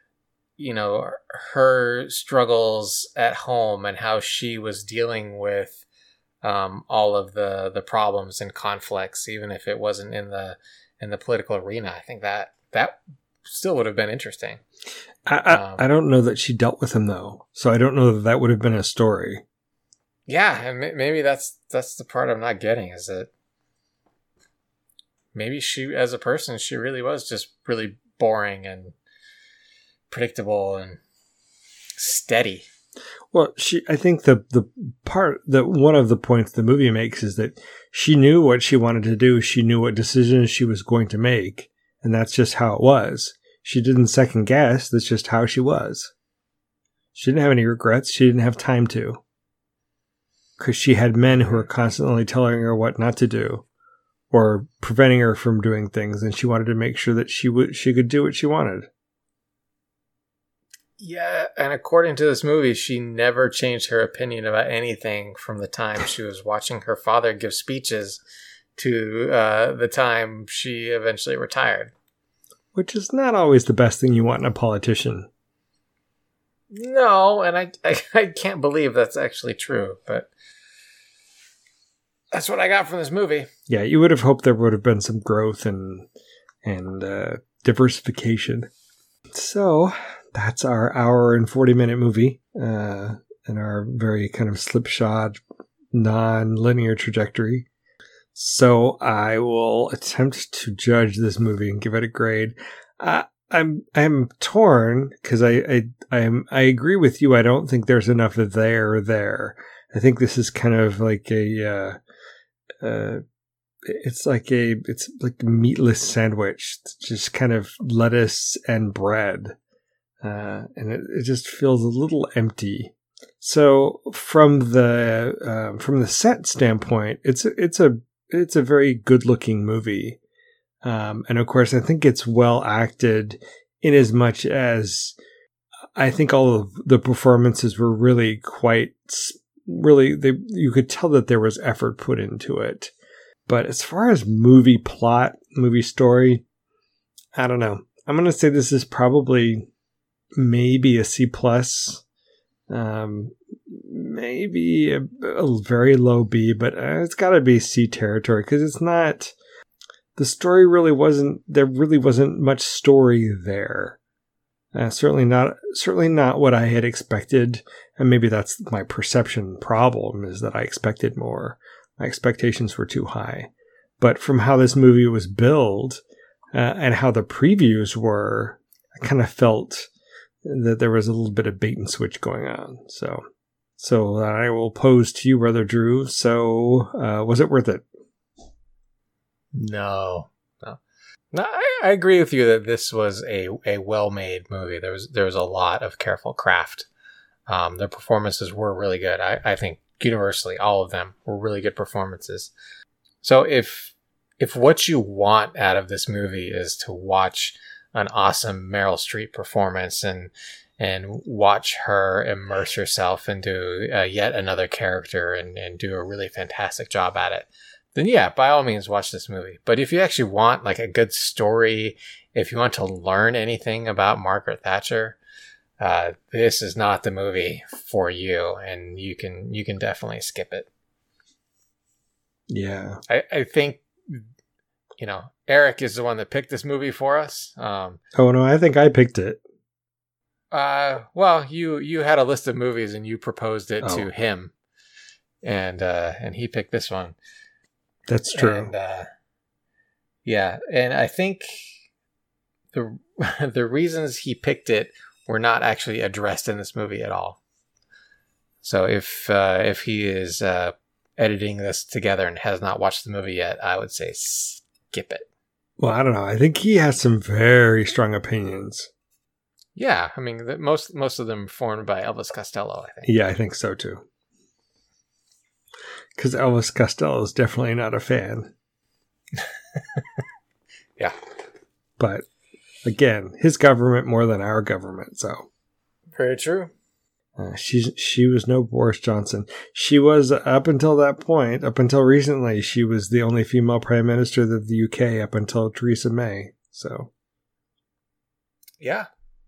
her struggles at home and how she was dealing with all of the problems and conflicts, even if it wasn't in the political arena, I think that still would have been interesting. I don't know that she dealt with him though, so I don't know that would have been a story. Yeah, and maybe that's the part I'm not getting, is that maybe she, as a person, she really was just really boring and predictable and steady. Well, I think the part that one of the points the movie makes is that she knew what she wanted to do. She knew what decisions she was going to make, and that's just how it was. She didn't second guess. That's just how she was. She didn't have any regrets. She didn't have time to. Because she had men who were constantly telling her what not to do or preventing her from doing things, and she wanted to make sure that she could do what she wanted. Yeah, and according to this movie, she never changed her opinion about anything from the time she was watching her father give speeches to the time she eventually retired. Which is not always the best thing you want in a politician. No, and I can't believe that's actually true, but that's what I got from this movie. Yeah, you would have hoped there would have been some growth and diversification. So that's our hour and 40-minute movie, and our very kind of slipshod, non-linear trajectory. So I will attempt to judge this movie and give it a grade. I'm torn because I agree with you. I don't think there's enough there. I think this is kind of like it's like a meatless sandwich. It's just kind of lettuce and bread, and it just feels a little empty. So from the set standpoint, it's a very good looking movie. And of course, I think it's well acted in as much as I think all of the performances were really you could tell that there was effort put into it. But as far as movie plot, movie story, I don't know. I'm going to say this is probably maybe a C+, maybe a very low B, but it's got to be C territory because it's not. The story there really wasn't much story there. Certainly not what I had expected. And maybe that's my perception problem, is that I expected more. My expectations were too high. But from how this movie was billed, and how the previews were, I kind of felt that there was a little bit of bait and switch going on. So I will pose to you, Brother Drew. So, was it worth it? No, I agree with you that this was a well-made movie. There was a lot of careful craft. The performances were really good. I think universally all of them were really good performances. So if what you want out of this movie is to watch an awesome Meryl Streep performance and watch her immerse herself into yet another character and do a really fantastic job at it, then yeah, by all means watch this movie. But if you actually want like a good story, if you want to learn anything about Margaret Thatcher, this is not the movie for you, and you can definitely skip it. Yeah. I think, Eric is the one that picked this movie for us. Oh no, I think I picked it. Well, you had a list of movies and you proposed it to him, and he picked this one. That's true. And, yeah, and I think the reasons he picked it were not actually addressed in this movie at all. So if he is editing this together and has not watched the movie yet, I would say skip it. Well, I don't know. I think he has some very strong opinions. Yeah, I mean, most of them formed by Elvis Costello, I think. Yeah, I think so too. Because Elvis Costello is definitely not a fan. Yeah. But again, his government more than our government, so. Very true. She was no Boris Johnson. She was, up until that point, up until recently, she was the only female prime minister of the UK up until Theresa May. So. Yeah.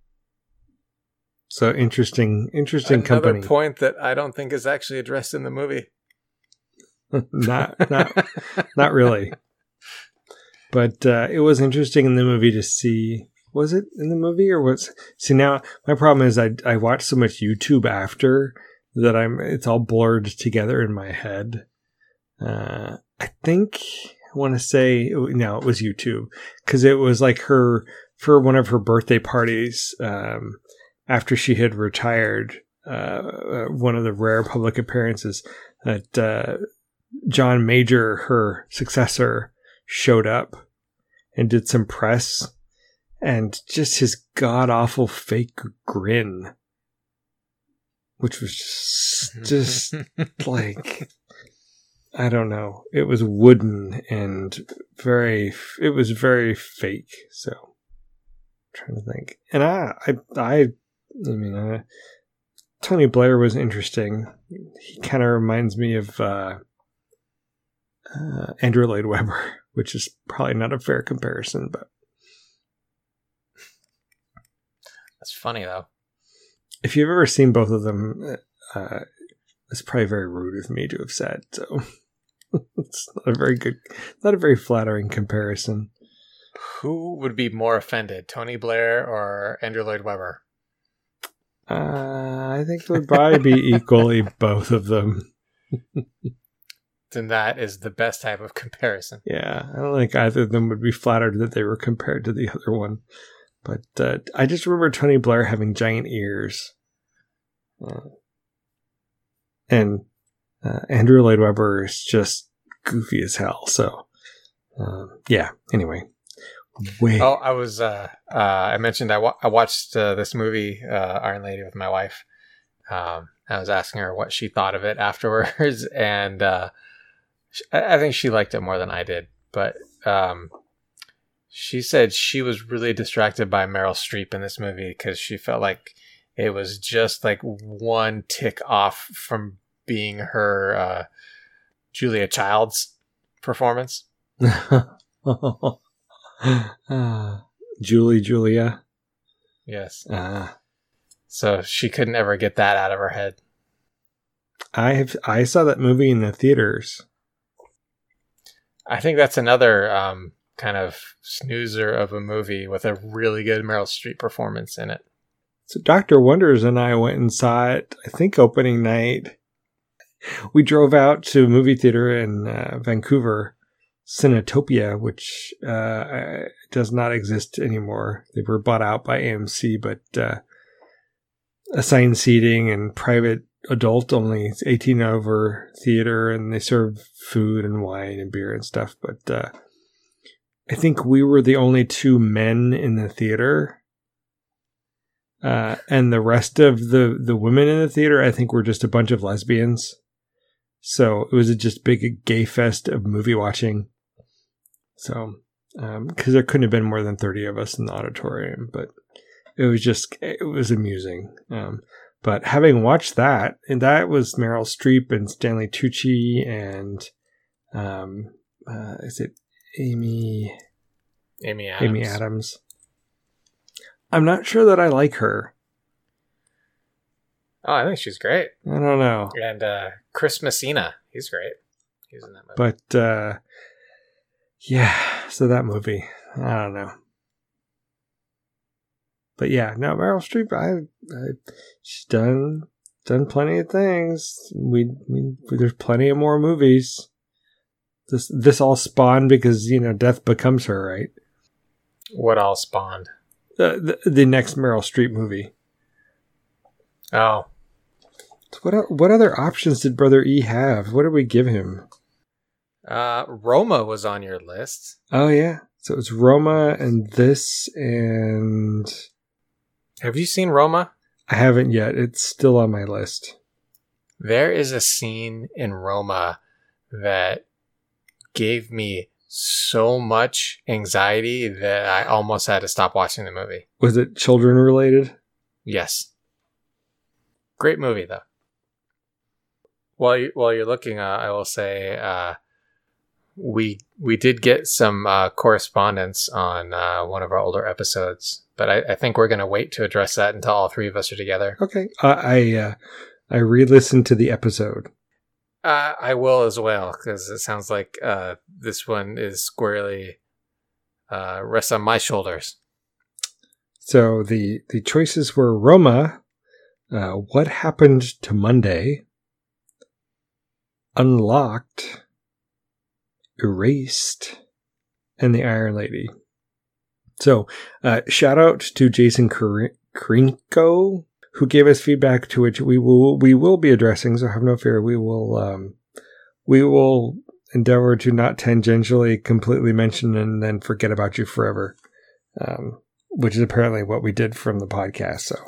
So interesting Another company. Another point that I don't think is actually addressed in the movie. not really. But it was interesting in the movie to see. Was it in the movie or was? See, now my problem is I watched so much YouTube after that it's all blurred together in my head. I think I want to say no, it was YouTube because it was like for one of her birthday parties. After she had retired, one of the rare public appearances that John Major, her successor, showed up and did some press, and just his god-awful fake grin, which was just like, I don't know. It was wooden and it was very fake. So I'm trying to think. And I mean, Tony Blair was interesting. He kind of reminds me of Andrew Lloyd Webber, which is probably not a fair comparison, but that's funny though. If you've ever seen both of them, it's probably very rude of me to have said. So it's not a very flattering comparison. Who would be more offended, Tony Blair or Andrew Lloyd Webber? I think it would probably be equally both of them. Then that is the best type of comparison. Yeah, I don't think either of them would be flattered that they were compared to the other one. But I just remember Tony Blair having giant ears. And Andrew Lloyd Webber is just goofy as hell. So, yeah, anyway. I mentioned I watched this movie, Iron Lady, with my wife. I was asking her what she thought of it afterwards, and I think she liked it more than I did. But she said she was really distracted by Meryl Streep in this movie because she felt like it was just like one tick off from being her Julia Childs performance. Julia. Yes. So she couldn't ever get that out of her head. I saw that movie in the theaters. I think that's another kind of snoozer of a movie with a really good Meryl Streep performance in it. So Dr. Wonders and I went and saw it, I think opening night. We drove out to a movie theater in Vancouver, Cinetopia, which does not exist anymore. They were bought out by AMC, but assigned seating and private adult only 18 over theater, and they serve food and wine and beer and stuff. But I think we were the only two men in the theater. And the rest of the women in the theater, I think, were just a bunch of lesbians. So it was just big gay fest of movie watching. So, because there couldn't have been more than 30 of us in the auditorium, but it was amusing. But having watched that, and that was Meryl Streep and Stanley Tucci and Is it Amy Adams. Amy Adams. I'm not sure that I like her. Oh, I think she's great. I don't know. And Chris Messina, he's great. He's in that movie. But yeah, so that movie, I don't know. But yeah, no, Meryl Streep, she's done plenty of things. There's plenty of more movies. This all spawned because, death becomes her, right? What all spawned? The next Meryl Streep movie. Oh. What other options did Brother E have? What did we give him? Roma was on your list. Oh, yeah. So it was Roma and this and... Have you seen Roma? I haven't yet. It's still on my list. There is a scene in Roma that gave me so much anxiety that I almost had to stop watching the movie. Was it children related? Yes. Great movie, though. While you're looking, I will say we did get some correspondence on one of our older episodes, but I think we're going to wait to address that until all three of us are together. Okay. I re-listened to the episode. I will as well, because it sounds like this one is squarely rests on my shoulders. So the choices were Roma, What Happened to Monday, Unlocked, Erased, and The Iron Lady. So shout out to Jason Krinko, who gave us feedback to which we will be addressing, so have no fear. We will endeavor to not tangentially completely mention and then forget about you forever, which is apparently what we did from the podcast. So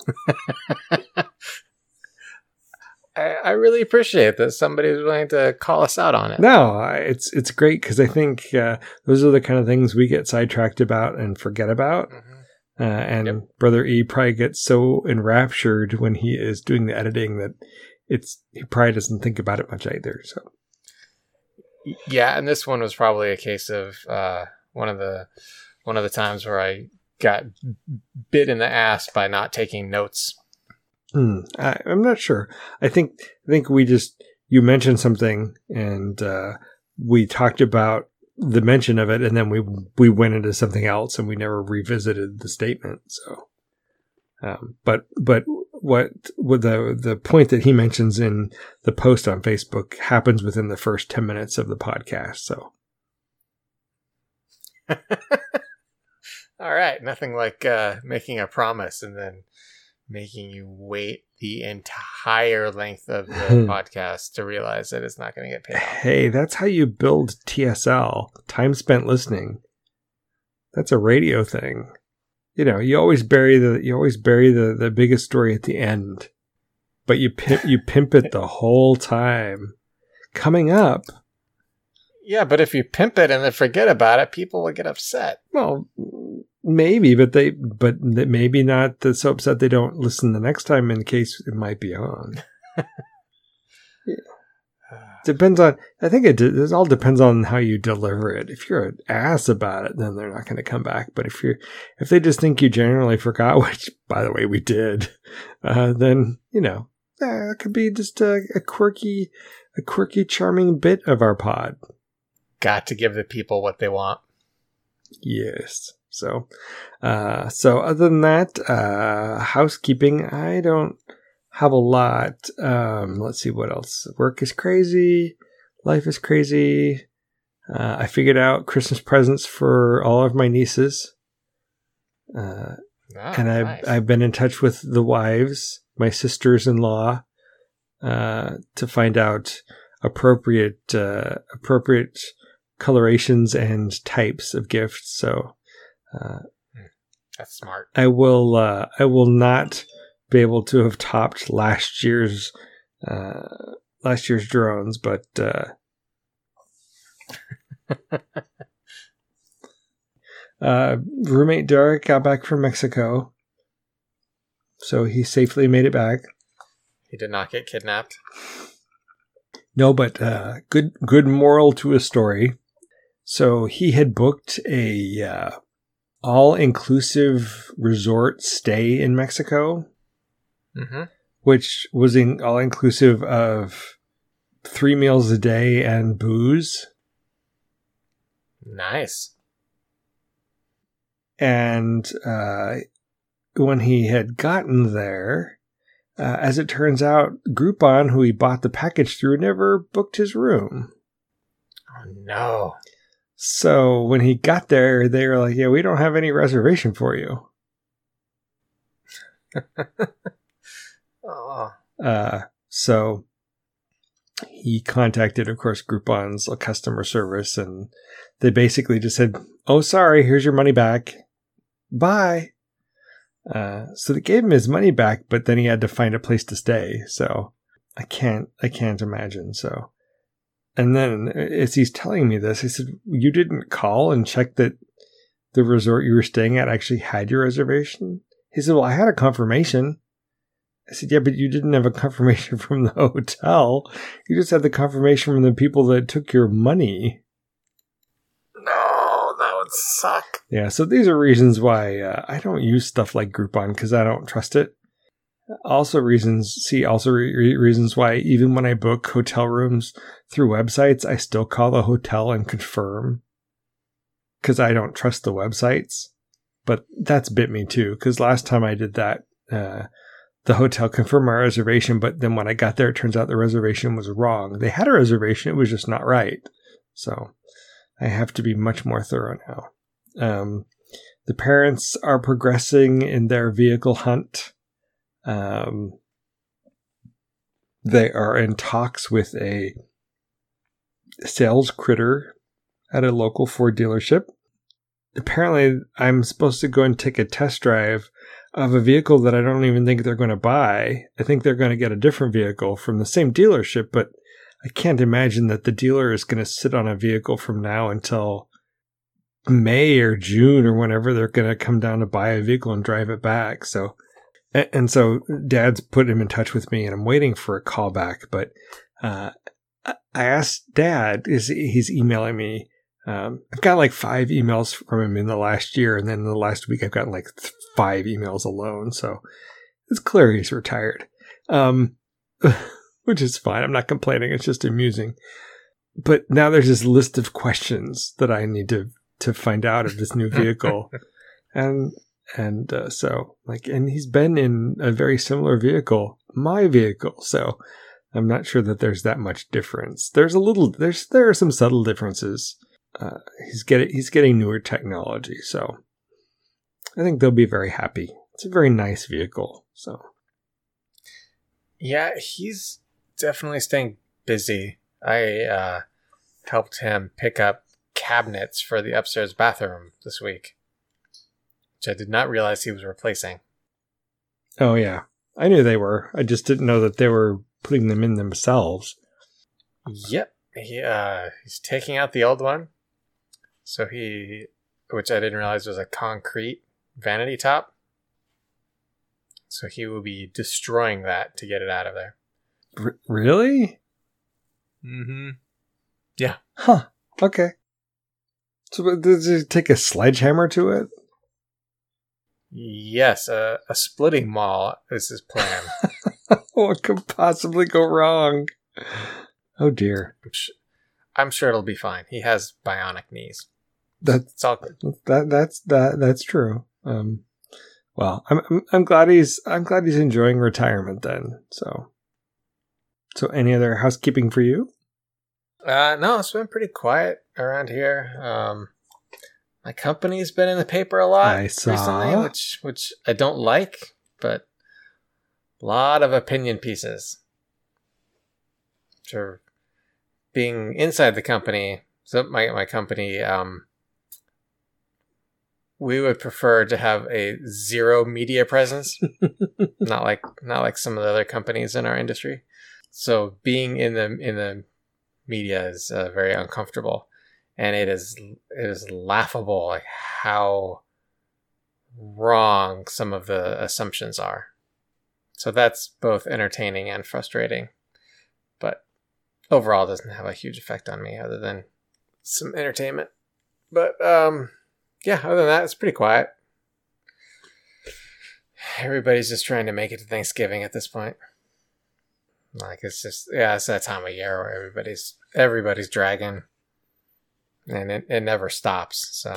I really appreciate that somebody was willing to call us out on it. No, it's great because I think those are the kind of things we get sidetracked about and forget about. Mm-hmm. And yep. Brother E probably gets so enraptured when he is doing the editing that he probably doesn't think about it much either. So, yeah, and this one was probably a case of one of the times where I got bit in the ass by not taking notes. I'm not sure. I think you mentioned something and we talked about the mention of it, and then we went into something else and we never revisited the statement. So, but what the point that he mentions in the post on Facebook happens within the first 10 minutes of the podcast. So, all right, nothing like making a promise and then making you wait the entire length of the podcast to realize that it's not going to get paid off. Hey, that's how you build TSL, time spent listening. That's a radio thing. You always bury the biggest story at the end, but you pimp it the whole time. Coming up. Yeah, but if you pimp it and then forget about it, people will get upset. Well, maybe, but maybe not so upset they don't listen the next time in case it might be on. Yeah. Depends on. I think it all depends on how you deliver it. If you're an ass about it, then they're not going to come back. But if they just think you generally forgot, which by the way we did, then it could be just a quirky, charming bit of our pod. Got to give the people what they want. Yes. So other than that, housekeeping, I don't have a lot. Let's see what else. Work is crazy. Life is crazy. I figured out Christmas presents for all of my nieces. And nice. I've been in touch with the wives, my sisters-in-law, to find out appropriate colorations and types of gifts. So, that's smart. I will not be able to have topped last year's drones, but roommate Derek got back from Mexico, so he safely made it back. He did not get kidnapped. No, but good moral to a story. So he had booked a all-inclusive resort stay in Mexico, which was all-inclusive of 3 meals a day and booze. Nice. And when he had gotten there, as it turns out, Groupon, who he bought the package through, never booked his room. Oh, no. So when he got there, they were like, yeah, we don't have any reservation for you. Oh. So he contacted, of course, Groupon's customer service, and they basically just said, oh, sorry, here's your money back. Bye. So they gave him his money back, but then he had to find a place to stay. So I can't imagine. So, and then as he's telling me this, he said, you didn't call and check that the resort you were staying at actually had your reservation? He said, well, I had a confirmation. I said, yeah, but you didn't have a confirmation from the hotel. You just had the confirmation from the people that took your money. No, that would suck. Yeah, so these are reasons why I don't use stuff like Groupon, because I don't trust it. Also reasons why even when I book hotel rooms through websites, I still call the hotel and confirm, because I don't trust the websites. But that's bit me too, because last time I did that, the hotel confirmed my reservation, but then when I got there, it turns out the reservation was wrong. They had a reservation, it was just not right. So I have to be much more thorough now. The parents are progressing in their vehicle hunt. They are in talks with a sales critter at a local Ford dealership. Apparently, I'm supposed to go and take a test drive of a vehicle that I don't even think they're going to buy. I think they're going to get a different vehicle from the same dealership, but I can't imagine that the dealer is going to sit on a vehicle from now until May or June or whenever they're going to come down to buy a vehicle and drive it back. So Dad's put him in touch with me, and I'm waiting for a call back. But I asked Dad, he's emailing me. I've got like 5 emails from him in the last year, and then in the last week I've gotten like 5 emails alone. So it's clear he's retired, which is fine. I'm not complaining. It's just amusing. But now there's this list of questions that I need to find out of this new vehicle, and he's been in a very similar vehicle, my vehicle. So I'm not sure that there's that much difference. There are some subtle differences. He's getting newer technology, so I think they'll be very happy. It's a very nice vehicle. So yeah, he's definitely staying busy. I helped him pick up cabinets for the upstairs bathroom this week, which I did not realize he was replacing. Oh yeah, I knew they were. I just didn't know that they were putting them in themselves. Yep, he's taking out the old one. So which I didn't realize was a concrete vanity top. So he will be destroying that to get it out of there. Really? Mm-hmm. Yeah. Huh. Okay. So does he take a sledgehammer to it? Yes, a splitting maul is his plan. What could possibly go wrong? Oh dear. I'm sure it'll be fine. He has bionic knees. It's all good. That's true. Well, I'm glad he's enjoying retirement then. So any other housekeeping for you? No, it's been pretty quiet around here. My company's been in the paper a lot recently, which I don't like, but a lot of opinion pieces. For being inside the company, so my company, we would prefer to have a zero media presence, not like some of the other companies in our industry. So being in the media is very uncomfortable, and it is laughable like how wrong some of the assumptions are. So that's both entertaining and frustrating, but overall doesn't have a huge effect on me other than some entertainment. But yeah, other than that, it's pretty quiet. Everybody's just trying to make it to Thanksgiving at this point. Like, it's just, yeah, it's that time of year where everybody's dragging, and it never stops. So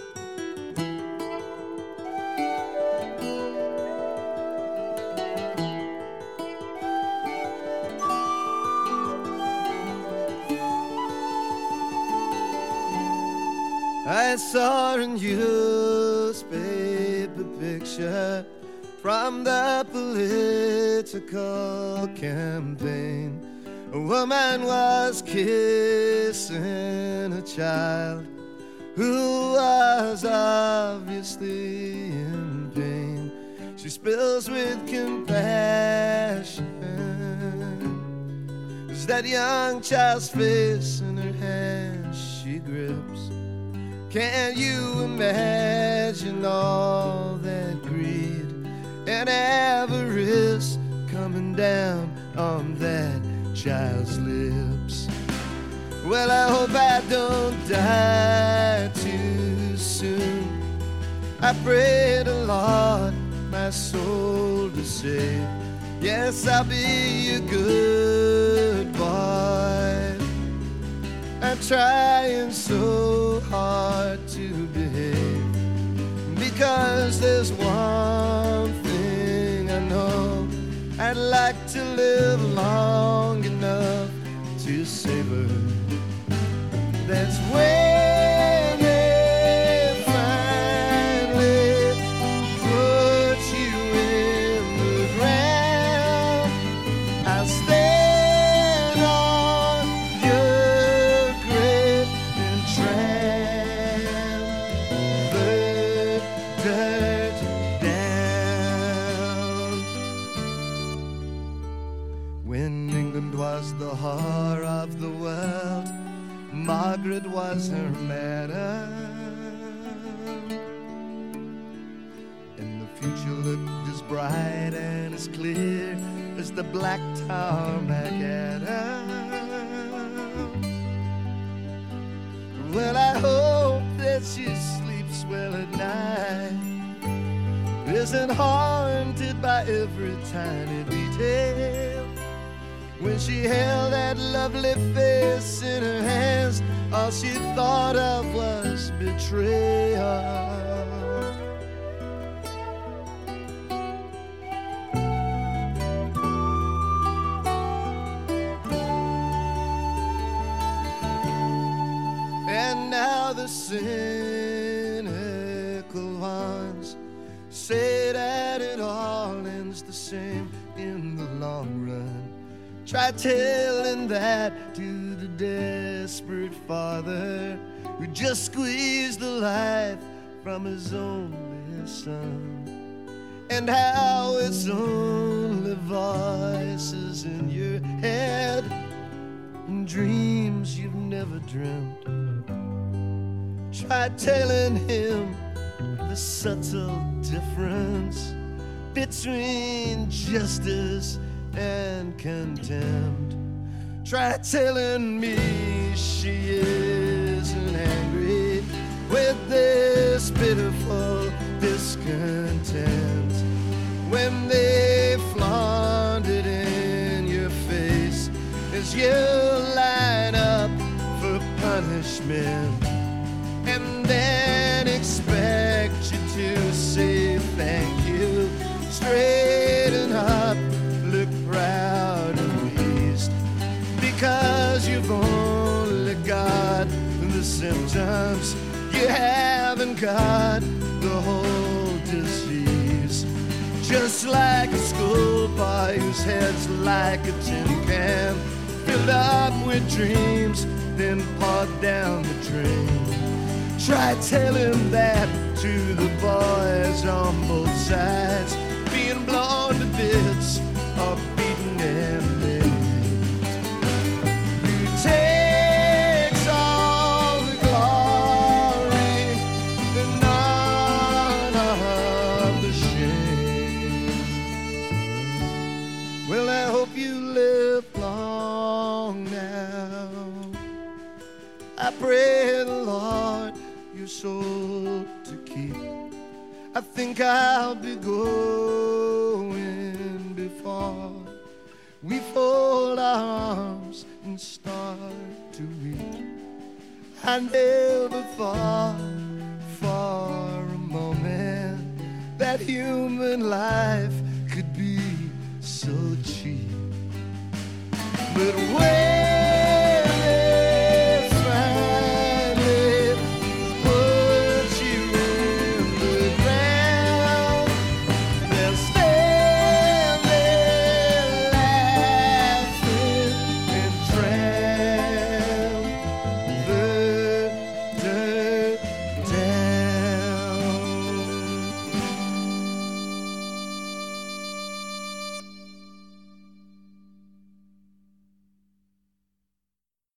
I saw a newspaper picture from the political campaign. A woman was kissing a child who was obviously in pain. She spills with compassion as that young child's face in her hand she grips. Can you imagine all that greed and avarice coming down on that child's lips? Well, I hope I don't die too soon. I pray the Lord my soul to save. Yes, I'll be a good boy. I'm trying so hard to behave, because there's one thing I know: I'd like to live long enough to savor. That's when they finally put you in the ground. I'll stand on your grave and trample the dirt down. When England was the whore of the world, Margaret was her madam, and the future looked as bright and as clear as the black tarmac Adam. Well, I hope that she sleeps well at night, isn't haunted by every tiny detail. When she held that lovely face in her hands, all she thought of was betrayal. And now the cynical ones say that it all ends the same in the long run. Try telling that to the desperate father who just squeezed the life from his only son, and how it's only voices in your head and dreams you've never dreamt. Try telling him the subtle difference between justice and contempt. Try telling me she isn't angry with this pitiful discontent when they flaunt it in your face as you line up for punishment, and then expect you to say thank you, straighten up, look proud and pleased, because you've only got the symptoms, you haven't got the whole disease. Just like a schoolboy whose head's like a tin can, filled up with dreams, then poured down the drain. Try telling that to the boys on both sides, being blown to bits or beaten and maimed. Who takes all the glory and none of the shame? Well, I hope you live long now think I'll be going before we fold our arms and start to weep. I never thought for a moment that human life could be so cheap. But when